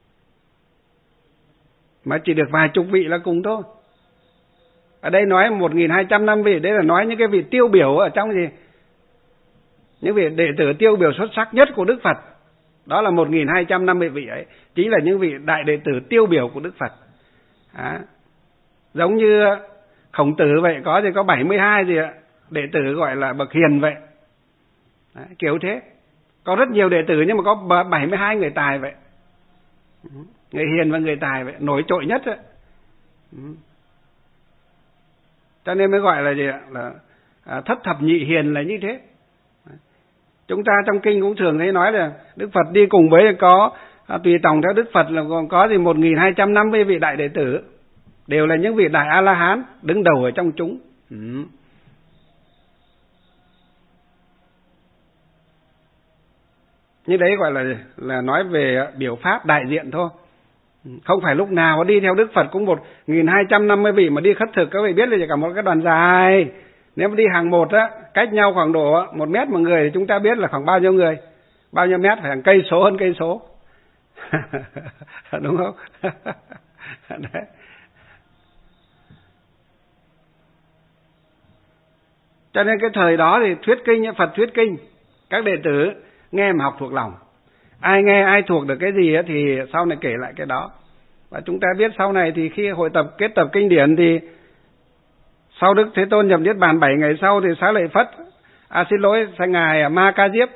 Mà chỉ được vài chục vị là cùng thôi. Ở đây nói 1.250 vị, đấy là nói những cái vị tiêu biểu ở trong gì? Những vị đệ tử tiêu biểu xuất sắc nhất của Đức Phật. Đó là 1.250 vị ấy, chính là những vị đại đệ tử tiêu biểu của Đức Phật. Giống như Khổng Tử vậy, có 72 gì ạ? Đệ tử gọi là bậc hiền vậy. Kiểu thế. Có rất nhiều đệ tử nhưng mà có 72 người tài vậy. Người hiền và người tài vậy, nổi trội nhất ấy. Cho nên mới gọi là gì ạ? Là thất thập nhị hiền là như thế. Chúng ta trong kinh cũng thường thấy nói là Đức Phật đi cùng với có tùy tòng theo Đức Phật là còn có gì 1.250 vị đại đệ tử, đều là những vị đại A-la-hán đứng đầu ở trong chúng. Như đấy gọi là nói về biểu pháp đại diện thôi. Không phải lúc nào đi theo Đức Phật cũng 1.250 vị mà đi khất thực. Các vị biết là chỉ cả một cái đoàn dài. Nếu mà đi hàng một cách nhau khoảng độ 1 mét một người thì chúng ta biết là khoảng bao nhiêu người, bao nhiêu mét, phải hàng cây số hơn cây số. Đúng không? Đấy. Cho nên cái thời đó thì thuyết kinh, Phật thuyết kinh, các đệ tử nghe mà học thuộc lòng. Ai nghe ai thuộc được cái gì thì sau này kể lại cái đó. Và chúng ta biết sau này thì khi hội tập kết tập kinh điển thì sau Đức Thế Tôn nhập Niết Bàn 7 ngày sau thì Xá Lợi Phất, xin lỗi, Ngài Ma Ca Diếp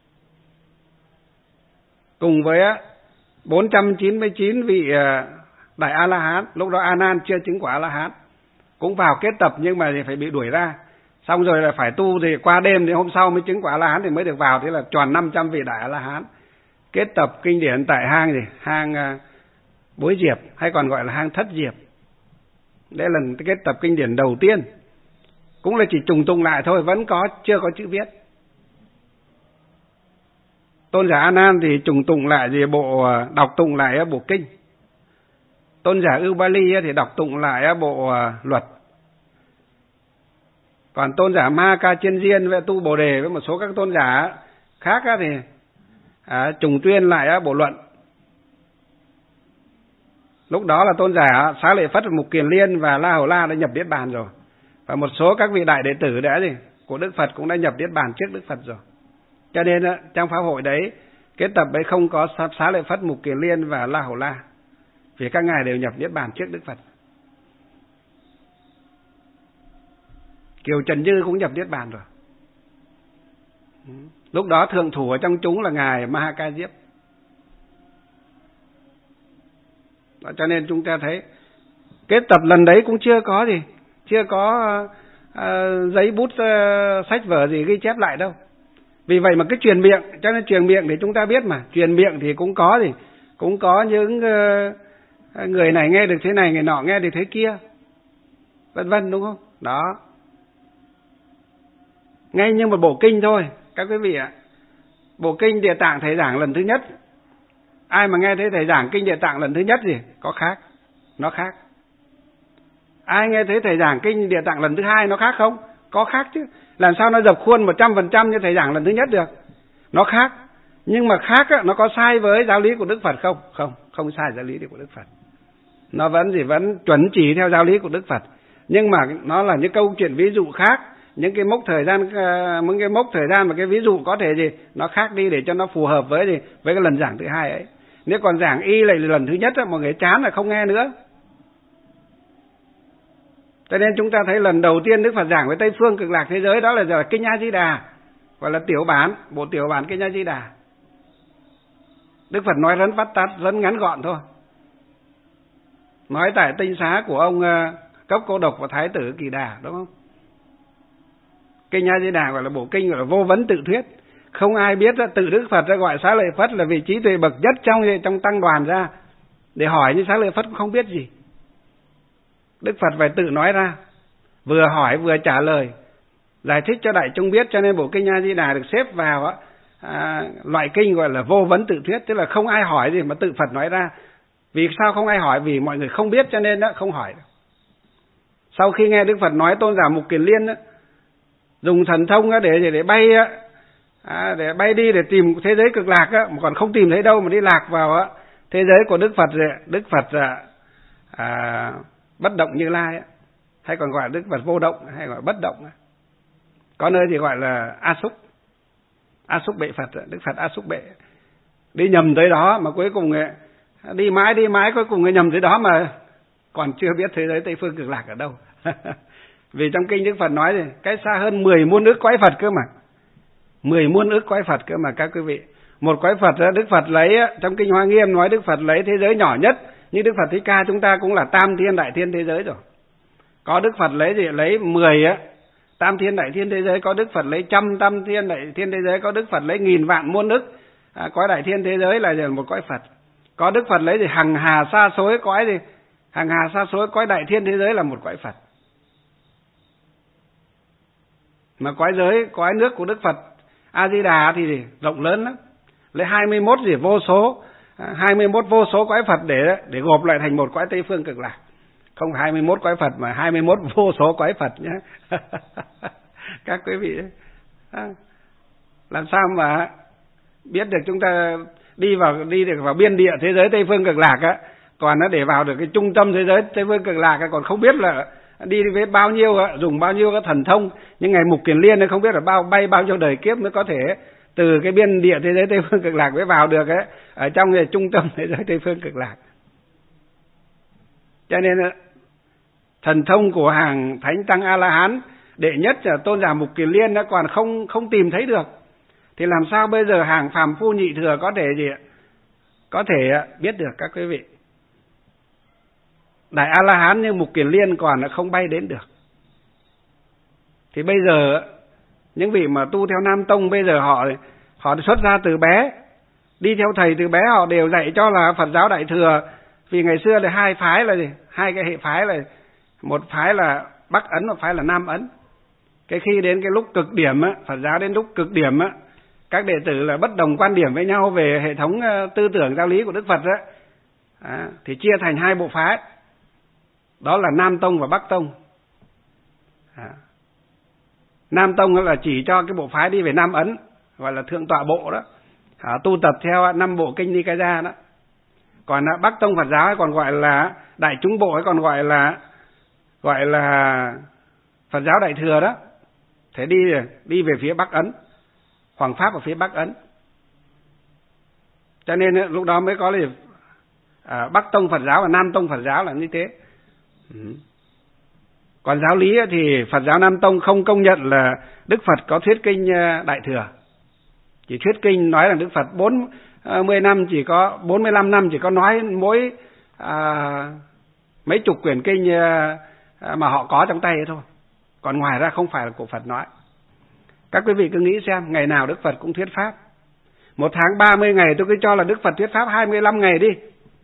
cùng với 499 vị Đại A-la-hán, lúc đó A Nan chưa chứng quả A-la-hán, cũng vào kết tập nhưng mà thì phải bị đuổi ra. Xong rồi là phải tu thì qua đêm thì hôm sau mới chứng quả A-la-hán thì mới được vào, thế là tròn 500 vị đại A-la-hán. Kết tập kinh điển tại hang gì? Hang Bối Diệp, hay còn gọi là hang Thất Diệp. Đây là kết tập kinh điển đầu tiên. Cũng là chỉ trùng tụng lại thôi, vẫn chưa có chữ viết. Tôn giả A Nan thì trùng tụng lại gì đọc tụng lại bộ kinh. Tôn giả Ưu Ba Ly thì đọc tụng lại bộ luật. Còn tôn giả Ma Ca Chiên Diên với tu Bồ Đề với một số các tôn giả khác thì trùng tuyên lại bộ luận. Lúc đó là tôn giả Xá Lợi Phất, Mục Kiền Liên và La Hầu La đã nhập Niết Bàn rồi. Và một số các vị đại đệ tử của Đức Phật cũng đã nhập Niết Bàn trước Đức Phật rồi. Cho nên trong pháp hội đấy, kết tập ấy không có Xá Lợi Phất, Mục Kiền Liên và La Hầu La, vì các ngài đều nhập Niết Bàn trước Đức Phật. Kiều Trần Như cũng nhập Niết Bàn rồi. Lúc đó thượng thủ ở trong chúng là ngài Ma Ha Ca Diếp. Cho nên chúng ta thấy kết tập lần đấy cũng chưa có giấy bút sách vở gì ghi chép lại đâu. Vì vậy mà cái truyền miệng, cho nên truyền miệng thì chúng ta biết mà, truyền miệng thì cũng có những người này nghe được thế này, người nọ nghe được thế kia, vân vân, đúng không? Đó. Ngay như một bộ kinh thôi, các quý vị ạ. Bộ kinh Địa Tạng thầy giảng lần thứ nhất, ai mà nghe thấy thầy giảng kinh Địa Tạng lần thứ nhất gì có khác, nó khác. Ai nghe thấy thầy giảng kinh Địa Tạng lần thứ hai nó khác không? Có khác chứ. Làm sao nó dập khuôn 100% như thầy giảng lần thứ nhất được? Nó khác. Nhưng mà khác nó có sai với giáo lý của Đức Phật không? Không sai giáo lý của Đức Phật. Nó vẫn chuẩn chỉ theo giáo lý của Đức Phật. Nhưng mà nó là những câu chuyện ví dụ khác, những cái mốc thời gian và cái ví dụ có thể nó khác đi để cho nó phù hợp với cái lần giảng thứ hai ấy. Nếu còn giảng y lại lần thứ nhất mọi người chán là không nghe nữa. Cho nên chúng ta thấy lần đầu tiên Đức Phật giảng với Tây Phương Cực Lạc thế giới đó là Kinh A Di Đà, gọi là tiểu bản, bộ tiểu bản Kinh A Di Đà. Đức Phật nói rất vắt tắt, rất ngắn gọn thôi. Nói tại tinh xá của ông Cốc Cô Độc và Thái tử Kỳ Đà, đúng không? Kinh A Di Đà gọi là bộ kinh gọi là vô vấn tự thuyết. Không ai biết tự Đức Phật ra gọi Xá Lợi Phất là vị trí tuệ bậc nhất trong tăng đoàn ra. Để hỏi như Xá Lợi Phất cũng không biết gì. Đức Phật phải tự nói ra, vừa hỏi vừa trả lời, giải thích cho đại chúng biết. Cho nên bộ kinh A Di Đà được xếp vào loại kinh gọi là vô vấn tự thuyết, tức là không ai hỏi gì mà tự Phật nói ra. Vì sao không ai hỏi? Vì mọi người không biết cho nên không hỏi. Sau khi nghe Đức Phật nói, tôn giả Mục Kiền Liên dùng thần thông để bay đi để tìm thế giới cực lạc mà còn không tìm thấy đâu mà đi lạc vào thế giới của Đức Phật. Đức Phật bất động Như Lai, hay còn gọi là Đức Phật vô động, hay gọi là bất động. Có nơi thì gọi là A Xúc Bệ Phật, Đức Phật A Xúc Bệ. Đi nhầm tới đó mà cuối cùng đi mãi cuối cùng nhầm tới đó mà còn chưa biết thế giới Tây Phương Cực Lạc ở đâu. Vì trong kinh Đức Phật nói thì cách xa hơn 10 muôn ức cõi Phật cơ mà. 10 muôn ức cõi Phật cơ mà các quý vị. Một cõi Phật Đức Phật lấy, trong kinh Hoa Nghiêm nói Đức Phật lấy thế giới nhỏ nhất, như Đức Phật Thích Ca chúng ta cũng là tam thiên đại thiên thế giới rồi. Có Đức Phật lấy 10 tam thiên đại thiên thế giới, có Đức Phật lấy 100 tam thiên đại thiên thế giới, có Đức Phật lấy 1000 vạn muôn ức cõi đại thiên thế giới là một cõi Phật. Có Đức Phật lấy hằng hà sa số cõi đại thiên thế giới là một cõi Phật. Mà cõi nước của Đức Phật A Di Đà thì rộng lớn lắm. Lấy 21 vô số cõi Phật để gộp lại thành một cõi Tây Phương Cực Lạc. Không phải 21 cõi Phật mà 21 vô số cõi Phật nhé. Các quý vị làm sao mà biết được chúng ta đi được vào biên địa thế giới Tây Phương Cực Lạc còn nó để vào được cái trung tâm thế giới Tây Phương Cực Lạc còn không biết là đi với bao nhiêu dùng bao nhiêu cái thần thông. Nhưng ngày Mục Kiền Liên nó không biết là bay bao nhiêu đời kiếp mới có thể từ cái biên địa thế giới Tây Phương Cực Lạc mới vào được ở trong cái trung tâm thế giới Tây Phương Cực Lạc. Cho nên thần thông của hàng thánh tăng A La Hán đệ nhất là tôn giả Mục Kiền Liên nó còn không tìm thấy được, thì làm sao bây giờ hàng phàm phu nhị thừa có thể biết được các quý vị. Đại A-la-hán như Mục Kiền Liên còn là không bay đến được. Thì bây giờ những vị mà tu theo Nam Tông bây giờ họ xuất ra từ bé, đi theo thầy từ bé, họ đều dạy cho là Phật giáo Đại Thừa. Vì ngày xưa là hai phái là gì? Hai cái hệ phái là một phái là Bắc Ấn, một phái là Nam Ấn. Cái khi đến cái lúc cực điểm á, Phật giáo đến lúc cực điểm á, các đệ tử là bất đồng quan điểm với nhau về hệ thống tư tưởng giáo lý của Đức Phật á, thì chia thành hai bộ phái. Đó là Nam Tông và Bắc Tông. Nam Tông là chỉ cho cái bộ phái đi về Nam Ấn, gọi là Thượng Tọa Bộ đó, tu tập theo 5 bộ kinh Nikaya đó. Còn Bắc Tông Phật giáo còn gọi là Đại Chúng Bộ, còn gọi là Phật giáo Đại Thừa đó. Thế đi về phía Bắc Ấn, Hoàng Pháp ở phía Bắc Ấn. Cho nên lúc đó mới có là Bắc Tông Phật giáo và Nam Tông Phật giáo là như thế. Còn giáo lý thì Phật giáo Nam Tông không công nhận là Đức Phật có thuyết kinh Đại Thừa. Chỉ thuyết kinh nói là Đức Phật 40 năm, chỉ có 45 năm chỉ có nói mỗi mấy chục quyển kinh mà họ có trong tay thôi. Còn ngoài ra không phải là của Phật nói. Các quý vị cứ nghĩ xem, ngày nào Đức Phật cũng thuyết pháp. Một tháng 30 ngày tôi cứ cho là Đức Phật thuyết pháp 25 ngày đi.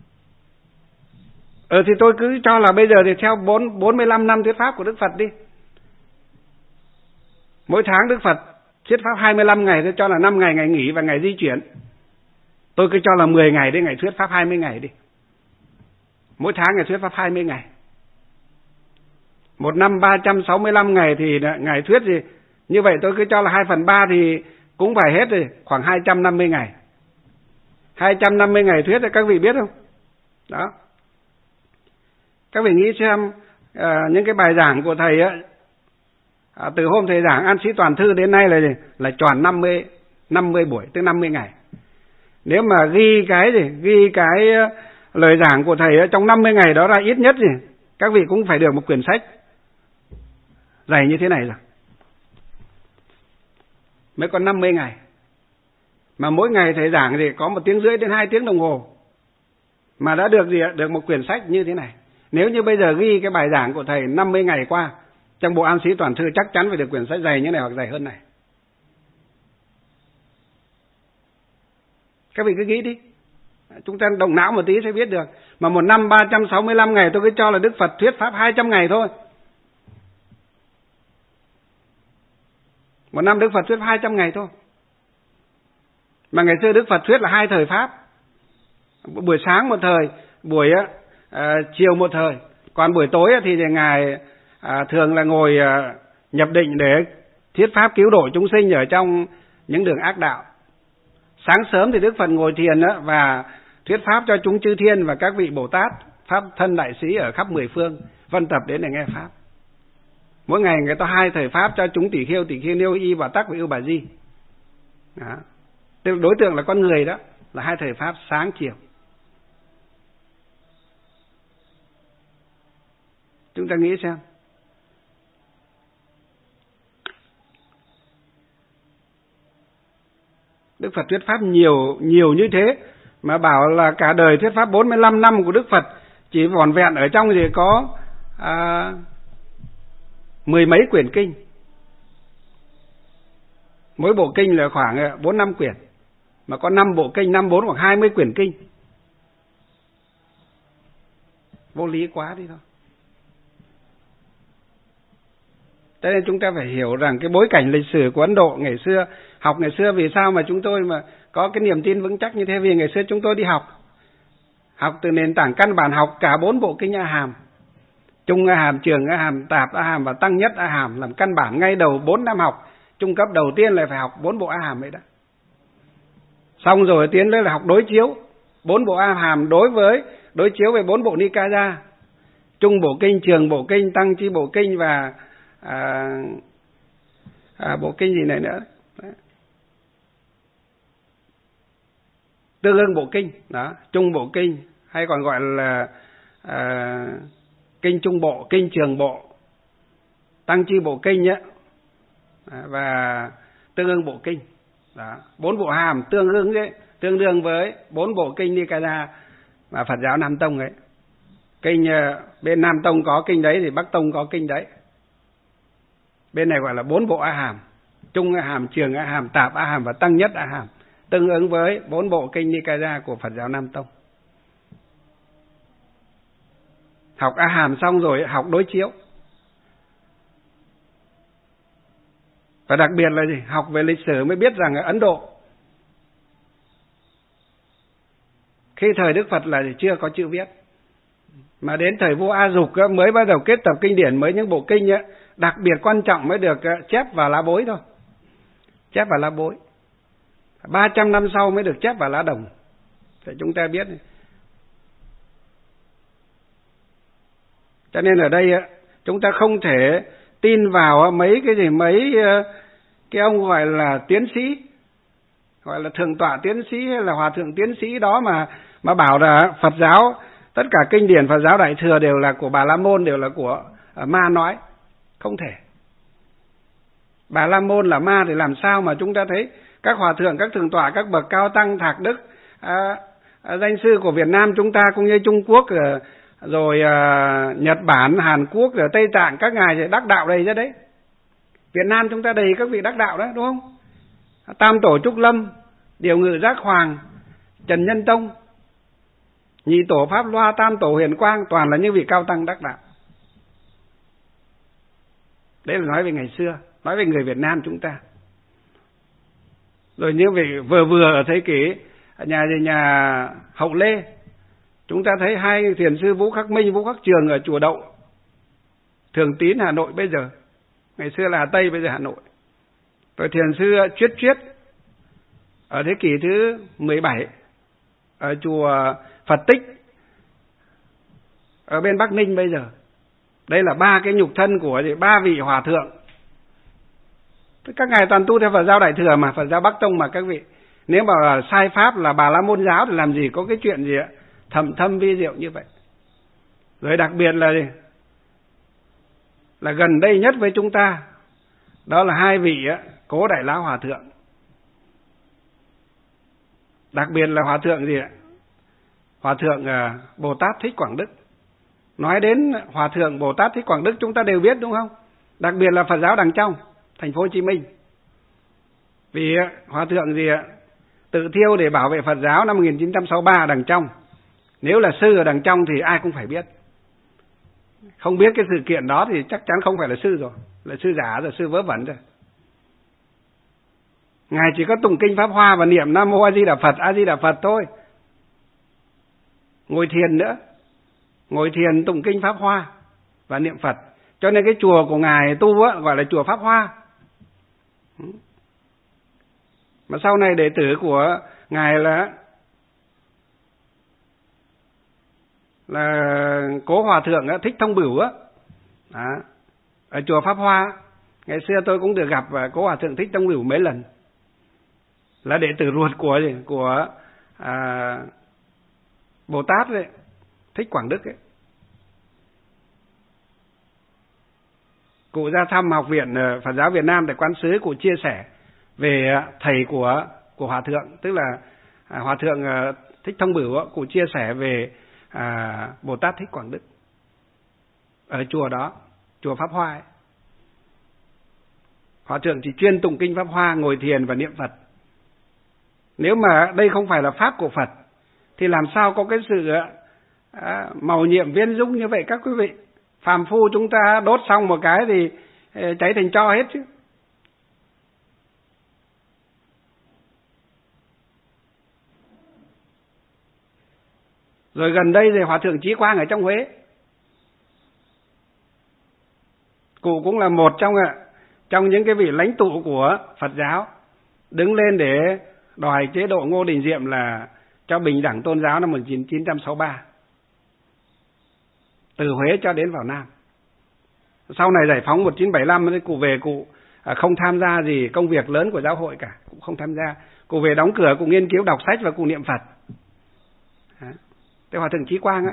Thì tôi cứ cho là bây giờ thì theo 45 năm thuyết pháp của Đức Phật đi. Mỗi tháng Đức Phật thuyết pháp 25 ngày, tôi cho là 5 ngày ngày nghỉ và ngày di chuyển. Tôi cứ cho là 10 ngày đi, ngày thuyết pháp 20 ngày đi. Mỗi tháng ngày thuyết pháp 20 ngày. Một năm 365 ngày thì ngày thuyết gì? Như vậy tôi cứ cho là 2/3 thì cũng phải hết rồi, khoảng 250 ngày. 250 ngày thuyết thì các vị biết không? Đó. Các vị nghĩ xem, những cái bài giảng của thầy á, từ hôm thầy giảng An Sĩ Toàn Thư đến nay là tròn 50 buổi, tức 50 ngày. Nếu mà ghi cái lời giảng của thầy trong 50 ngày đó ra ít nhất gì, các vị cũng phải được một quyển sách dày như thế này rồi. Mới còn 50 ngày. Mà mỗi ngày thầy giảng thì có 1 tiếng rưỡi đến 2 tiếng đồng hồ. Mà đã được gì ạ? Được một quyển sách như thế này. Nếu như bây giờ ghi cái bài giảng của thầy 50 ngày qua trong bộ An Sĩ Toàn Thư, chắc chắn phải được quyển sách dày như này hoặc dày hơn này. Các vị cứ nghĩ đi. Chúng ta động não một tí sẽ biết được. Mà một năm 365 ngày tôi cứ cho là Đức Phật thuyết pháp 200 ngày thôi. Một năm Đức Phật thuyết 200 ngày thôi. Mà ngày xưa Đức Phật thuyết là 2 thời pháp. Buổi sáng một thời, buổi chiều một thời. Còn buổi tối thì Ngài thường là ngồi nhập định để thuyết pháp cứu độ chúng sinh ở trong những đường ác đạo. Sáng sớm thì Đức Phật ngồi thiền và thuyết pháp cho chúng chư thiên và các vị Bồ Tát, Pháp thân đại sĩ ở khắp 10 phương vân tập đến để nghe pháp. Mỗi ngày người ta 2 thời pháp cho chúng tỷ khiêu, niêu y, bà tắc và ưu bà di. Đó. Đối tượng là con người đó, là 2 thời pháp sáng chiều. Chúng ta nghĩ xem. Đức Phật thuyết pháp nhiều như thế, mà bảo là cả đời thuyết pháp 45 năm của Đức Phật chỉ vỏn vẹn ở trong thì có 10 mấy quyển kinh. Mỗi bộ kinh là khoảng 4-5 quyển. Mà có 5 bộ kinh, 5-4 hoặc 20 quyển kinh. Vô lý quá đi thôi. Cho nên chúng ta phải hiểu rằng cái bối cảnh lịch sử của Ấn Độ ngày xưa, học ngày xưa vì sao mà chúng tôi mà có cái niềm tin vững chắc như thế, vì ngày xưa chúng tôi đi học từ nền tảng căn bản, học cả 4 bộ kinh A Hàm, Trung A Hàm, Trường A Hàm, Tạp A Hàm và Tăng Nhất A Hàm làm căn bản ngay đầu 4 năm học trung cấp đầu tiên là phải học 4 bộ A Hàm ấy đã. Xong rồi tiến lên là học đối chiếu 4 bộ A Hàm đối chiếu về 4 bộ Nikaya, Trung Bộ Kinh, Trường Bộ Kinh, Tăng Chi Bộ Kinh và bộ kinh gì này nữa, Tương ưng Bộ Kinh đó, Trung Bộ Kinh hay còn gọi là Kinh Trung Bộ, Kinh Trường Bộ, Tăng Chi Bộ Kinh ấy, và Tương ưng Bộ Kinh đó. 4 bộ hàm tương đương với 4 bộ kinh Nikaya mà Phật giáo Nam Tông ấy. Kinh bên Nam Tông có kinh đấy thì Bắc Tông có kinh đấy. Bên này gọi là 4 bộ A Hàm: Trung A Hàm, Trường A Hàm, Tạp A Hàm và Tăng Nhất A Hàm, tương ứng với 4 bộ kinh Nikaya của Phật giáo Nam Tông. Học A Hàm xong rồi học đối chiếu. Và đặc biệt là gì? Học về lịch sử mới biết rằng ở Ấn Độ khi thời Đức Phật là chưa có chữ viết, mà đến thời vua A Dục mới bắt đầu kết tập kinh điển, mới những bộ kinh đặc biệt quan trọng mới được chép vào lá bối thôi. Chép vào lá bối. 300 năm sau mới được chép vào lá đồng. Thì chúng ta biết. Cho nên ở đây chúng ta không thể tin vào mấy cái ông gọi là tiến sĩ, gọi là thượng tọa tiến sĩ hay là hòa thượng tiến sĩ đó mà bảo là Phật giáo, tất cả kinh điển Phật giáo Đại Thừa đều là của Bà La Môn, đều là của ma nói. Không thể. Bà La Môn là ma thì làm sao mà chúng ta thấy các hòa thượng, các thượng tọa, các bậc cao tăng, thạc đức, danh sư của Việt Nam chúng ta cũng như Trung Quốc rồi Nhật Bản, Hàn Quốc, rồi Tây Tạng, các ngài đắc đạo đầy ra đấy. Việt Nam chúng ta đầy các vị đắc đạo đó, đúng không? Tam tổ Trúc Lâm, Điều Ngự Giác Hoàng, Trần Nhân Tông, Nhị tổ Pháp Loa, Tam tổ Huyền Quang, toàn là những vị cao tăng đắc đạo. Đấy là nói về ngày xưa, nói về người Việt Nam chúng ta. Rồi những vị vừa ở thế kỷ nhà Hậu Lê, chúng ta thấy hai thiền sư Vũ Khắc Minh, Vũ Khắc Trường ở chùa Đậu, Thường Tín Hà Nội bây giờ, ngày xưa là Hà Tây, bây giờ Hà Nội. Rồi thiền sư Chuyết ở thế kỷ thứ 17 ở chùa Phật Tích ở bên Bắc Ninh bây giờ. Đây là 3 cái nhục thân của 3 vị hòa thượng. Các ngài toàn tu theo Phật giáo Đại Thừa mà, Phật giáo Bắc Tông mà các vị. Nếu mà là sai pháp là Bà La Môn giáo thì làm gì có cái chuyện gì thâm vi diệu như vậy. Rồi đặc biệt là gần đây nhất với chúng ta, đó là 2 vị Cố Đại Lão Hòa Thượng. Đặc biệt là Hòa Thượng Hòa Thượng Bồ Tát Thích Quảng Đức. Nói đến Hòa Thượng Bồ Tát Thích Quảng Đức chúng ta đều biết, đúng không? Đặc biệt là Phật giáo Đằng Trong, thành phố Hồ Chí Minh. Vì Hòa Thượng tự thiêu để bảo vệ Phật giáo năm 1963 ở Đằng Trong. Nếu là sư ở Đằng Trong thì ai cũng phải biết. Không biết cái sự kiện đó thì chắc chắn không phải là sư rồi, là sư giả rồi, sư vớ vẩn rồi. Ngài chỉ có tụng kinh Pháp Hoa và niệm Nam Mô A Di Đà Phật, A Di Đà Phật thôi. Ngồi thiền nữa, ngồi thiền tụng kinh Pháp Hoa và niệm Phật. Cho nên cái chùa của ngài tu gọi là chùa Pháp Hoa. Mà sau này đệ tử của ngài là Cố Hòa Thượng Thích Thông Bửu ở chùa Pháp Hoa. Ngày xưa tôi cũng được gặp Cố Hòa Thượng Thích Thông Bửu mấy lần, là đệ tử ruột của Bồ Tát Thích Quảng Đức ấy. Cụ ra thăm học viện Phật giáo Việt Nam để Quán Sứ, cụ chia sẻ về thầy của Hòa Thượng, tức là Hòa Thượng Thích Thông Bửu. Cụ chia sẻ về Bồ Tát Thích Quảng Đức ở chùa đó, chùa Pháp Hoa ấy. Hòa Thượng chỉ chuyên tụng kinh Pháp Hoa, ngồi thiền và niệm Phật. Nếu mà đây không phải là pháp của Phật thì làm sao có cái sự màu nhiệm viên dũng như vậy các quý vị. Phàm phu chúng ta đốt xong một cái thì cháy thành tro hết chứ. Rồi gần đây thì Hòa Thượng Chí Quang ở trong Huế, cụ cũng là một trong những cái vị lãnh tụ của Phật giáo, đứng lên để đòi chế độ Ngô Đình Diệm là cho bình đẳng tôn giáo năm 1963, từ Huế cho đến vào Nam. Sau này giải phóng 1975 thì cụ về, cụ không tham gia gì công việc lớn của giáo hội cả, cũng không tham gia. Cụ về đóng cửa, cụ nghiên cứu đọc sách và cụ niệm Phật. Thế Hòa Thượng Chí Quang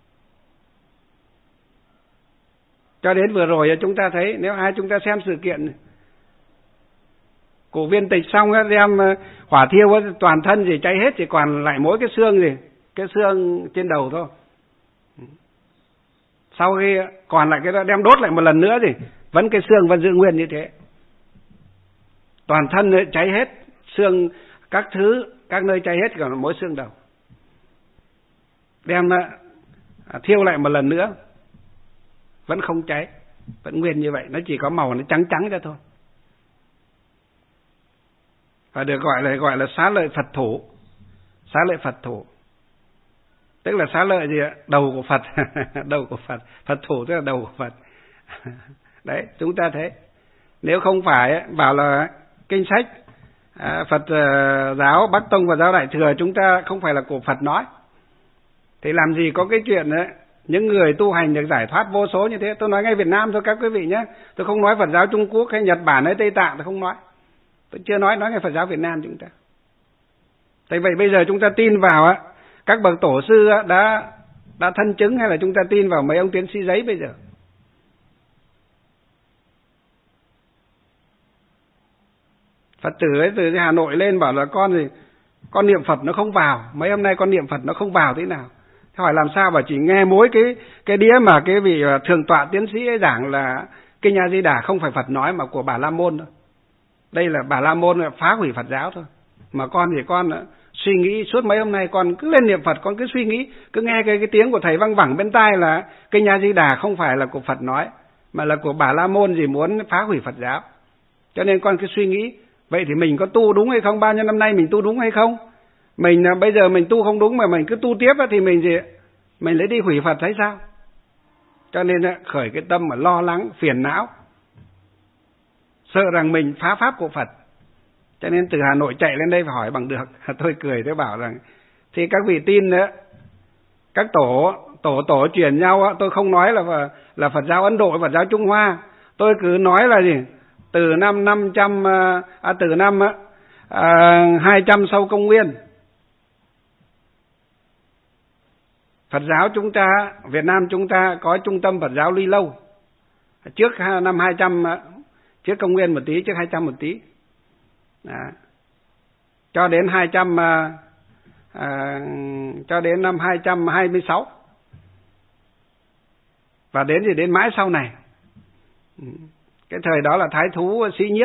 cho đến vừa rồi chúng ta thấy, nếu ai chúng ta xem sự kiện cụ viên tịch xong đem hỏa thiêu toàn thân gì cháy hết, chỉ còn lại mỗi cái xương cái xương trên đầu thôi. Sau khi còn lại cái đó đem đốt lại một lần nữa thì vẫn cái xương vẫn giữ nguyên như thế. Toàn thân cháy hết, xương các thứ, các nơi cháy hết, còn mỗi xương đầu. Đem thiêu lại một lần nữa, vẫn không cháy, vẫn nguyên như vậy, nó chỉ có màu nó trắng trắng ra thôi. Và được gọi là xá lợi Phật thủ. Xá lợi Phật thủ. Tức là xá lợi gì ạ? Đầu của Phật. Đầu của Phật. Phật thủ tức là đầu của Phật. Đấy, chúng ta thấy. Nếu không phải bảo là kinh sách Phật giáo Bắc Tông và giáo Đại Thừa chúng ta không phải là của Phật nói, thì làm gì có cái chuyện đấy, những người tu hành được giải thoát vô số như thế. Tôi nói ngay Việt Nam thôi các quý vị nhé. Tôi không nói Phật giáo Trung Quốc hay Nhật Bản hay Tây Tạng, tôi không nói. Tôi chưa nói ngay Phật giáo Việt Nam chúng ta. Thế vậy bây giờ chúng ta tin vào các bậc tổ sư đã thân chứng, hay là chúng ta tin vào mấy ông tiến sĩ giấy bây giờ? Phật tử ấy từ Hà Nội lên bảo là con niệm Phật nó không vào, mấy hôm nay con niệm Phật nó không vào thế nào. Thế hỏi làm sao, mà chỉ nghe mỗi cái đĩa mà cái vị thượng tọa tiến sĩ ấy giảng là Kinh A Di Đà không phải Phật nói mà của Bà La Môn thôi. Đây là Bà La Môn phá hủy Phật giáo thôi. Mà con thì con suy nghĩ suốt mấy hôm nay, con cứ lên niệm Phật, con cứ suy nghĩ, cứ nghe cái tiếng của thầy văng vẳng bên tai là Kinh A Di Đà không phải là của Phật nói, mà là của Bà La Môn gì muốn phá hủy Phật giáo. Cho nên con cứ suy nghĩ, vậy thì mình có tu đúng hay không? Bao nhiêu năm nay mình tu đúng hay không? Mình bây giờ mình tu không đúng mà mình cứ tu tiếp thì mình lấy đi hủy Phật hay sao? Cho nên khởi cái tâm mà lo lắng, phiền não, sợ rằng mình phá pháp của Phật. Cho nên từ Hà Nội chạy lên đây phải hỏi bằng được. Tôi cười, tôi bảo rằng thì các vị tin nữa, các tổ truyền nhau, tôi không nói là Phật giáo Ấn Độ, Phật giáo Trung Hoa. Tôi cứ nói là gì? Từ năm 200 sau công nguyên, Phật giáo chúng ta, Việt Nam chúng ta có trung tâm Phật giáo Ly Lâu. Trước năm 200, trước công nguyên một tí, trước 200 một tí. Cho đến cho đến năm 226. Và đến mãi sau này. Cái thời đó là Thái Thú Sĩ Nhiếp.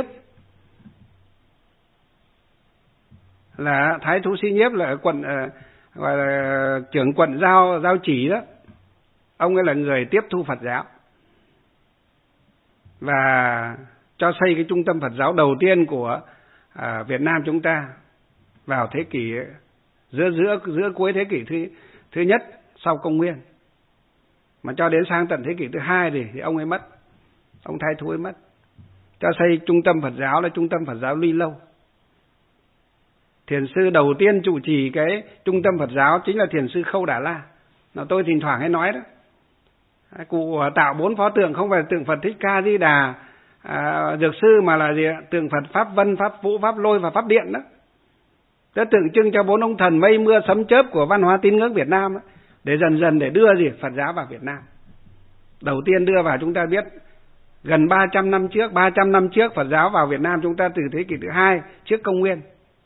Là Thái Thú Sĩ Nhiếp là quận, gọi là trưởng quận Giao Chỉ đó. Ông ấy là người tiếp thu Phật giáo và cho xây cái trung tâm Phật giáo đầu tiên của Việt Nam chúng ta vào thế kỷ giữa cuối thế kỷ thứ nhất sau công nguyên. Mà cho đến sang tận thế kỷ thứ hai thì ông ấy mất, ông Thái Thú ấy mất. Cho xây trung tâm Phật giáo là trung tâm Phật giáo Ly Lâu. Thiền sư đầu tiên trụ trì cái trung tâm Phật giáo chính là thiền sư Khâu Đà La. Tôi thỉnh thoảng hay nói đó. Cụ tạo 4 pho tượng không phải tượng Phật Thích Ca Di Đà Dược Sư, mà là gì? Tượng Phật Pháp Vân, Pháp Vũ, Pháp Lôi và Pháp Điện đó. Đó tượng trưng cho 4 ông thần mây mưa sấm chớp của văn hóa tín ngưỡng Việt Nam đó, để dần dần để đưa Phật giáo vào Việt Nam. Đầu tiên đưa vào, chúng ta biết gần 300 năm trước Phật giáo vào Việt Nam chúng ta từ thế kỷ thứ hai trước công nguyên.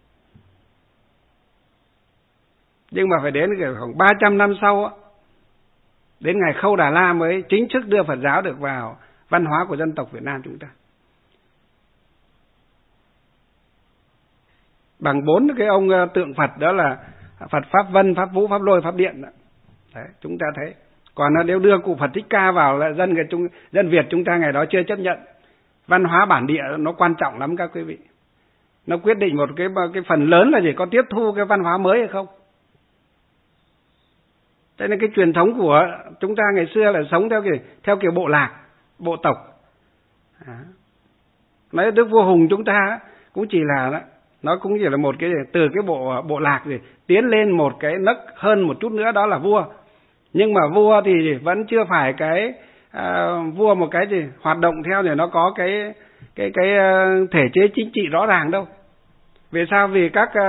Nhưng mà phải đến khoảng 300 năm sau, đến ngày Khâu Đà La mới chính thức đưa Phật giáo được vào văn hóa của dân tộc Việt Nam chúng ta. Bằng 4 cái ông tượng Phật đó là Phật Pháp Vân, Pháp Vũ, Pháp Lôi, Pháp Điện đó. Đấy, chúng ta thấy. Còn nếu đưa cụ Phật Thích Ca vào là dân Việt chúng ta ngày đó chưa chấp nhận. Văn hóa bản địa nó quan trọng lắm các quý vị. Nó quyết định một cái phần lớn là gì, có tiếp thu cái văn hóa mới hay không. Thế nên cái truyền thống của chúng ta ngày xưa là sống theo kiểu bộ lạc, bộ tộc. Nói Đức Vua Hùng chúng ta cũng chỉ là nó cũng chỉ là một cái từ cái bộ lạc gì tiến lên một cái nấc hơn một chút nữa, đó là vua. Nhưng mà vua thì vẫn chưa phải vua một cái gì hoạt động theo để nó có cái thể chế chính trị rõ ràng đâu. Vì sao? Vì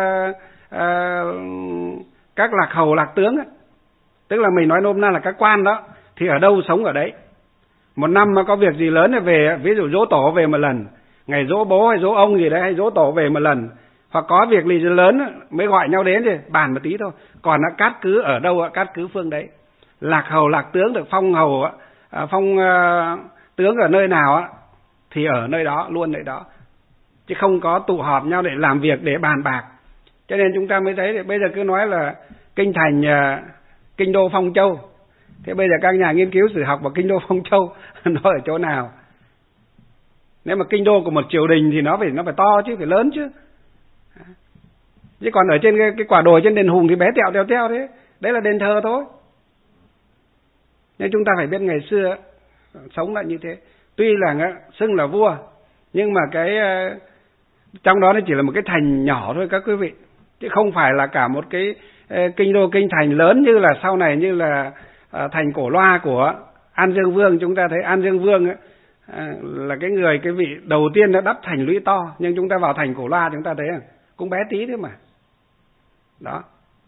các lạc hầu lạc tướng ấy, tức là mình nói nôm na là các quan đó, thì ở đâu sống ở đấy. Một năm mà có việc gì lớn thì về, ví dụ giỗ tổ về một lần, ngày giỗ bố hay giỗ ông gì đấy, hay giỗ tổ về một lần, hoặc có việc gì lớn mới gọi nhau đến thì bàn một tí thôi. Còn cát cứ ở đâu, cát cứ phương đấy. Lạc hầu lạc tướng được phong hầu phong tướng ở nơi nào á thì ở nơi đó, luôn nơi đó, chứ không có tụ họp nhau để làm việc, để bàn bạc. Cho nên chúng ta mới thấy thì bây giờ cứ nói là kinh thành kinh đô Phong Châu. Thế bây giờ các nhà nghiên cứu sử học vào kinh đô Phong Châu nó ở chỗ nào? Nếu mà kinh đô của một triều đình thì nó phải to chứ, phải lớn chứ. Chứ còn ở trên cái quả đồi trên đền Hùng thì bé tẹo thế. Đấy là đền thờ thôi. Nhưng chúng ta phải biết ngày xưa sống lại như thế. Tuy là xưng là vua, nhưng mà cái trong đó nó chỉ là một cái thành nhỏ thôi các quý vị, chứ không phải là cả một cái kinh đô, kinh thành lớn như là sau này, như là thành Cổ Loa của An Dương Vương. Chúng ta thấy An Dương Vương ấy, là cái vị đầu tiên đã đắp thành lũy to, nhưng chúng ta vào thành Cổ Loa chúng ta thấy cũng bé tí thế mà. Đó.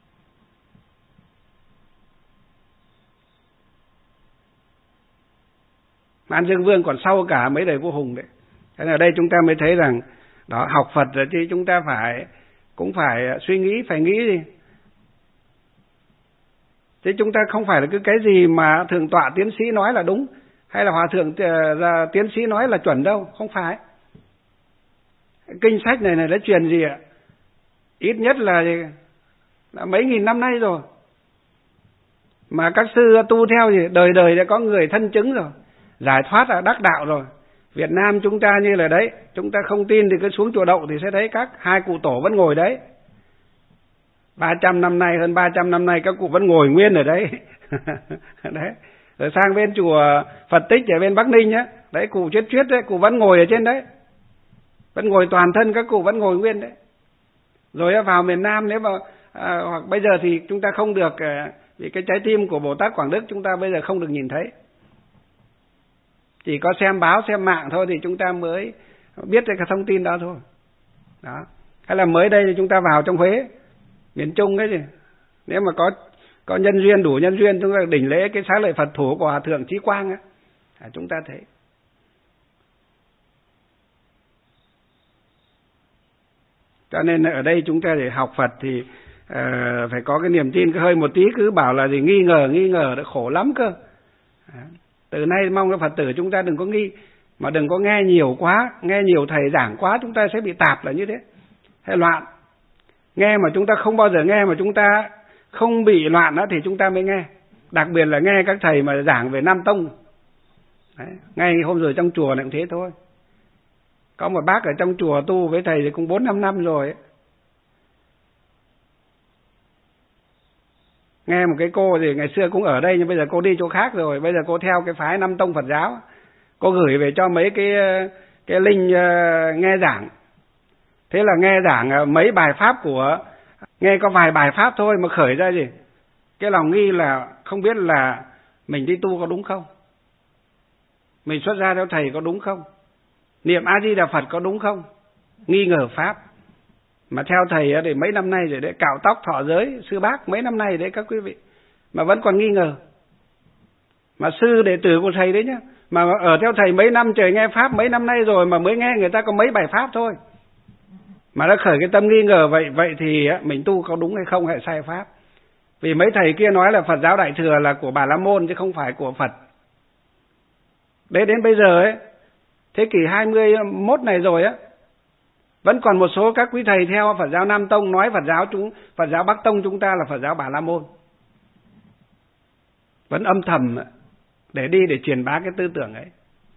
An Dương Vương còn sau cả mấy đời vua Hùng đấy. Thế ở đây chúng ta mới thấy rằng đó, học Phật rồi chứ chúng ta cũng phải suy nghĩ, phải nghĩ gì. Chứ chúng ta không phải là cứ cái gì mà thượng tọa tiến sĩ nói là đúng, hay là hòa thượng tiến sĩ nói là chuẩn đâu, không phải. Kinh sách này nó truyền gì ạ? Ít nhất là mấy nghìn năm nay rồi. Mà các sư tu theo gì đời đời đã có người thân chứng rồi, giải thoát là đắc đạo rồi. Việt Nam chúng ta như là đấy, chúng ta không tin thì cứ xuống chùa Đậu thì sẽ thấy các hai cụ tổ vẫn ngồi đấy. 300 năm nay, hơn 300 năm nay các cụ vẫn ngồi nguyên ở đấy. Đấy. Rồi sang bên chùa Phật Tích ở bên Bắc Ninh nhá, đấy cụ Chuyết đấy, cụ vẫn ngồi ở trên đấy. Vẫn ngồi toàn thân, các cụ vẫn ngồi nguyên đấy. Rồi vào miền Nam nếu mà hoặc bây giờ thì chúng ta không được, vì cái trái tim của Bồ Tát Quảng Đức chúng ta bây giờ không được nhìn thấy. Chỉ có xem báo, xem mạng thôi thì chúng ta mới biết cái thông tin đó thôi. Đó. Hay là mới đây thì chúng ta vào trong Huế, miền Trung ấy gì, nếu mà có nhân duyên, đủ nhân duyên, chúng ta đỉnh lễ cái xá lợi Phật thủ của Hòa thượng Chí Quang á, chúng ta thấy. Cho nên ở đây chúng ta để học Phật thì phải có cái niềm tin, hơi một tí cứ bảo là gì nghi ngờ đã khổ lắm cơ. Từ nay mong các Phật tử chúng ta đừng có nghi, mà đừng có nghe nhiều quá, nghe nhiều thầy giảng quá chúng ta sẽ bị tạp là như thế, hay loạn. Nghe mà chúng ta không bao giờ nghe mà chúng ta không bị loạn đó thì chúng ta mới nghe. Đặc biệt là nghe các thầy mà giảng về Nam Tông. Đấy, ngay hôm rồi trong chùa này cũng thế thôi. Có một bác ở trong chùa tu với thầy thì cũng 4-5 năm rồi ấy. Nghe một cái cô thì ngày xưa cũng ở đây nhưng bây giờ cô đi chỗ khác rồi, bây giờ cô theo cái phái Nam Tông Phật giáo. Cô gửi về cho mấy cái link nghe giảng. Thế là nghe giảng mấy bài pháp nghe có vài bài pháp thôi mà khởi ra gì? Cái lòng nghi là không biết là mình đi tu có đúng không? Mình xuất gia theo thầy có đúng không? Niệm A Di Đà Phật có đúng không? Nghi ngờ pháp. Mà theo thầy để mấy năm nay rồi đấy, cạo tóc thọ giới, sư bác mấy năm nay đấy các quý vị, mà vẫn còn nghi ngờ. Mà sư đệ tử của thầy đấy nhá, mà ở theo thầy mấy năm trời nghe pháp mấy năm nay rồi mà mới nghe người ta có mấy bài pháp thôi. Mà đã khởi cái tâm nghi ngờ vậy thì mình tu có đúng hay không hay sai pháp. Vì mấy thầy kia nói là Phật giáo Đại Thừa là của Bà La Môn chứ không phải của Phật. Đấy đến bây giờ ấy, thế kỷ 21 này rồi á, vẫn còn một số các quý thầy theo Phật giáo Nam Tông nói Phật giáo Bắc Tông chúng ta là Phật giáo Bà La Môn. Vẫn âm thầm để đi để truyền bá cái tư tưởng ấy.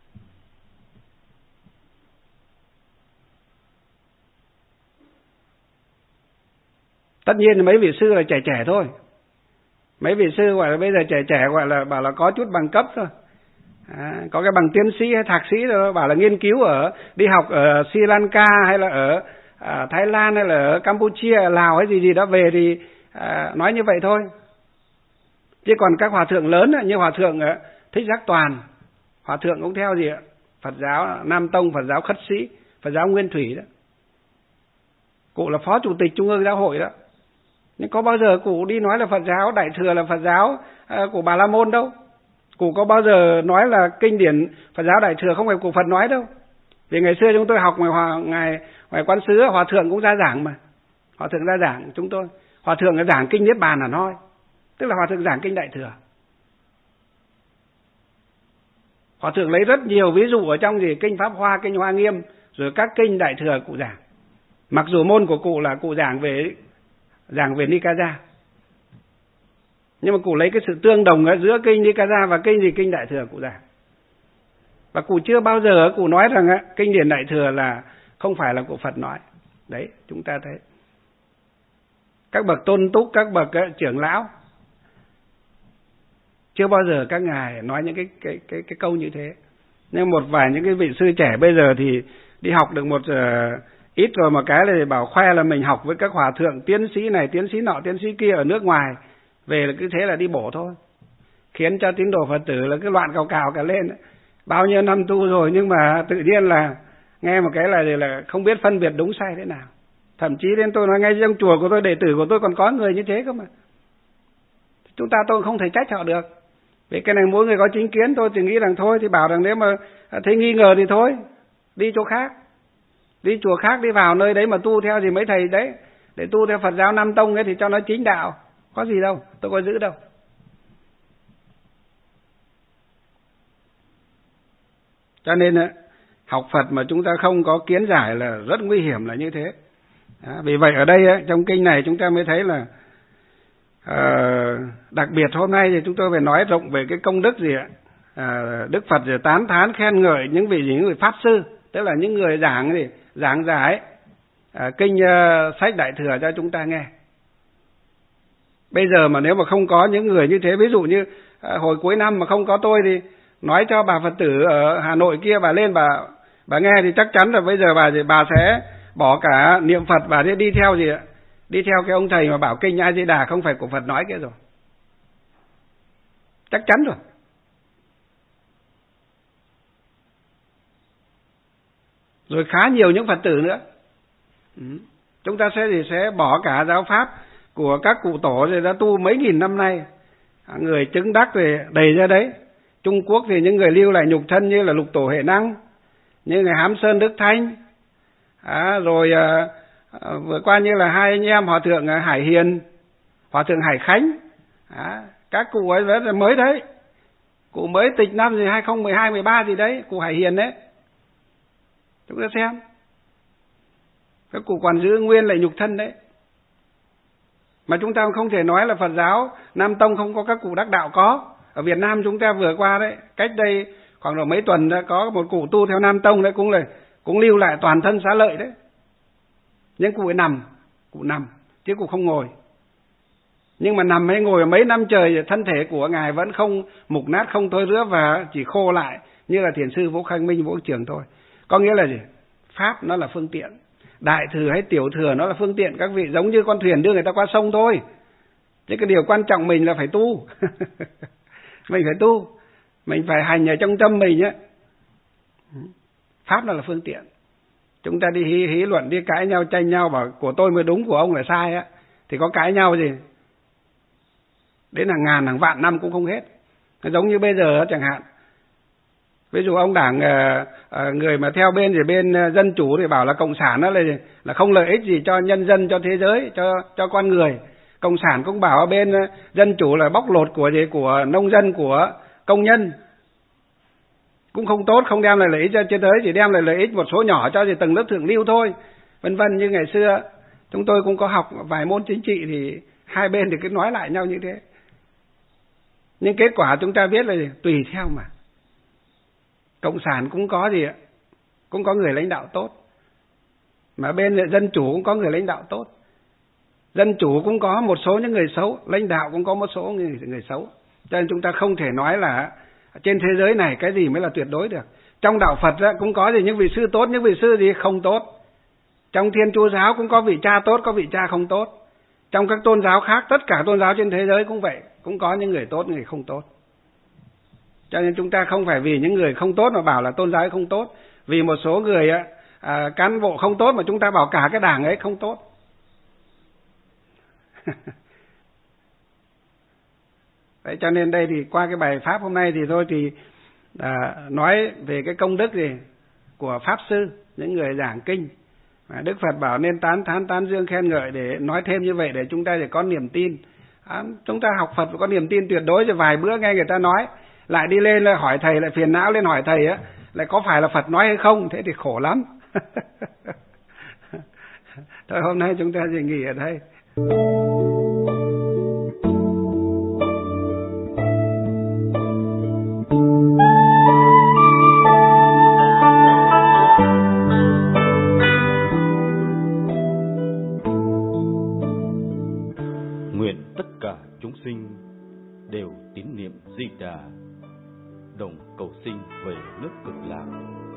Tất nhiên mấy vị sư là trẻ thôi. Mấy vị sư gọi là bây giờ trẻ gọi là bảo là có chút bằng cấp thôi. Có cái bằng tiến sĩ hay thạc sĩ rồi, bảo là nghiên cứu đi học ở Sri Lanka hay là ở Thái Lan hay là ở Campuchia, Lào hay gì đó về thì nói như vậy thôi. Chứ còn các hòa thượng lớn như hòa thượng Thích Giác Toàn, hòa thượng cũng theo gì ạ? Phật giáo Nam Tông, Phật giáo Khất Sĩ, Phật giáo Nguyên Thủy đó. Cụ là phó chủ tịch Trung ương Giáo hội đó. Nhưng có bao giờ cụ đi nói là Phật giáo Đại Thừa là Phật giáo của Bà La Môn đâu. Cụ có bao giờ nói là kinh điển Phật giáo Đại Thừa không phải của Phật nói đâu. Vì ngày xưa chúng tôi học ngoài Quán Sứ, hòa thượng cũng ra giảng mà. Hòa thượng ra giảng chúng tôi. Hòa thượng là giảng kinh Niết Bàn hẳn hoi. Tức là hòa thượng giảng kinh Đại Thừa. Họ thường lấy rất nhiều ví dụ ở trong kinh Pháp Hoa, kinh Hoa Nghiêm, rồi các kinh Đại Thừa cụ giảng. Mặc dù môn của cụ là cụ giảng về Nikaya, nhưng mà cụ lấy cái sự tương đồng ở giữa kinh Nikaya và kinh Đại Thừa cụ giảng. Và cụ chưa bao giờ cụ nói rằng kinh điển Đại Thừa là không phải là của Phật nói. Đấy, chúng ta thấy các bậc tôn túc, các bậc trưởng lão chưa bao giờ các ngài nói những cái câu như thế. Nhưng một vài những cái vị sư trẻ bây giờ thì đi học được một ít rồi, mà cái là bảo khoe là mình học với các hòa thượng tiến sĩ này, tiến sĩ nọ, tiến sĩ kia ở nước ngoài, về là cứ thế là đi bổ thôi, khiến cho tín đồ Phật tử là cứ loạn cào cả lên. Bao nhiêu năm tu rồi nhưng mà tự nhiên là nghe một cái là không biết phân biệt đúng sai thế nào. Thậm chí đến tôi nói ngay trong chùa của tôi, đệ tử của tôi còn có người như thế cơ mà. Chúng ta tôi không thể trách họ được. Vì cái này mỗi người có chính kiến, tôi thì nghĩ rằng thôi thì bảo rằng nếu mà thấy nghi ngờ thì thôi, đi chỗ khác, đi chùa khác, đi vào nơi đấy mà tu theo thì mấy thầy đấy, để tu theo Phật giáo Nam Tông ấy thì cho nó chính đạo, có gì đâu, tôi có giữ đâu. Cho nên học Phật mà chúng ta không có kiến giải là rất nguy hiểm là như thế. Vì vậy ở đây trong kinh này chúng ta mới thấy là đặc biệt hôm nay thì chúng tôi phải nói rộng về cái công đức Đức Phật thì tán thán khen ngợi những người pháp sư, tức là những người giảng giải kinh sách Đại Thừa cho chúng ta nghe. Bây giờ mà nếu mà không có những người như thế, ví dụ như hồi cuối năm mà không có tôi thì nói cho bà Phật tử ở Hà Nội kia, bà lên bà nghe thì chắc chắn là bây giờ bà sẽ bỏ cả niệm Phật và đi theo đi theo cái ông thầy mà bảo kinh A Di Đà không phải của Phật nói kia rồi, chắc chắn rồi. Rồi khá nhiều những Phật tử nữa. Chúng ta sẽ bỏ cả giáo pháp của các cụ tổ rồi đã tu mấy nghìn năm nay, người chứng đắc thì đầy ra đấy. Trung Quốc thì những người lưu lại nhục thân như là Lục Tổ Huệ Năng, như người Hám Sơn Đức Thanh, rồi vừa qua như là hai anh em hòa thượng Hải Hiền, hòa thượng Hải Khánh, các cụ ấy rất là mới đấy, cụ mới tịch năm gì 2012, 13 gì đấy, cụ Hải Hiền đấy. Chúng ta xem, các cụ còn giữ nguyên lại nhục thân đấy. Mà chúng ta không thể nói là Phật giáo Nam Tông không có các cụ đắc đạo, có. Ở Việt Nam chúng ta vừa qua đấy, cách đây khoảng độ mấy tuần đã có một cụ tu theo Nam Tông đấy, cũng lưu lại toàn thân xá lợi đấy. Nhưng cụ ấy nằm, chứ cụ không ngồi. Nhưng mà nằm hay ngồi mấy năm trời, thân thể của ngài vẫn không mục nát, không thối rữa và chỉ khô lại như là thiền sư Vũ Khang Minh, Vũ Trường thôi. Có nghĩa là gì? Pháp nó là phương tiện, Đại Thừa hay Tiểu Thừa nó là phương tiện các vị, giống như con thuyền đưa người ta qua sông thôi. Chứ cái điều quan trọng mình là phải tu. Mình phải tu, mình phải hành ở trong tâm mình á. Pháp nó là phương tiện. Chúng ta đi hí luận, đi cãi nhau, tranh nhau, bảo của tôi mới đúng, của ông là sai á, thì có cãi nhau gì đến hàng ngàn hàng vạn năm cũng không hết. Giống như bây giờ chẳng hạn, ví dụ ông đảng người mà theo bên dân chủ thì bảo là cộng sản đó là không lợi ích gì cho nhân dân, cho thế giới, cho con người. Cộng sản cũng bảo bên dân chủ là bóc lột của nông dân, của công nhân, cũng không tốt, không đem lại lợi ích cho thế giới, chỉ đem lại lợi ích một số nhỏ cho tầng lớp thượng lưu thôi, vân vân. Như ngày xưa chúng tôi cũng có học vài môn chính trị thì hai bên thì cứ nói lại nhau như thế. Nhưng kết quả chúng ta biết là tùy theo mà. Cộng sản cũng có cũng có người lãnh đạo tốt, mà bên dân chủ cũng có người lãnh đạo tốt. Dân chủ cũng có một số những người xấu, lãnh đạo cũng có một số người xấu. Cho nên chúng ta không thể nói là trên thế giới này cái gì mới là tuyệt đối được. Trong đạo Phật cũng có những vị sư tốt, những vị sư không tốt. Trong Thiên Chúa giáo cũng có vị cha tốt, có vị cha không tốt. Trong các tôn giáo khác, tất cả tôn giáo trên thế giới cũng vậy, cũng có những người tốt, người không tốt. Cho nên chúng ta không phải vì những người không tốt mà bảo là tôn giáo không tốt. Vì một số người cán bộ không tốt mà chúng ta bảo cả cái đảng ấy không tốt. Đấy, cho nên đây thì qua cái bài pháp hôm nay thì thôi thì nói về cái công đức của pháp sư, những người giảng kinh. Đức Phật bảo nên tán dương khen ngợi, để nói thêm như vậy để chúng ta có niềm tin. Chúng ta học Phật phải có niềm tin tuyệt đối, rồi vài bữa nghe người ta nói lại đi lên lại hỏi thầy, lại phiền não lên hỏi thầy á, lại có phải là Phật nói hay không, thế thì khổ lắm. Thôi hôm nay chúng ta chỉ nghỉ ở đây. Nguyện tất cả chúng sinh đều tín niệm Di Đà, đồng cầu sinh về nước Cực Lạc.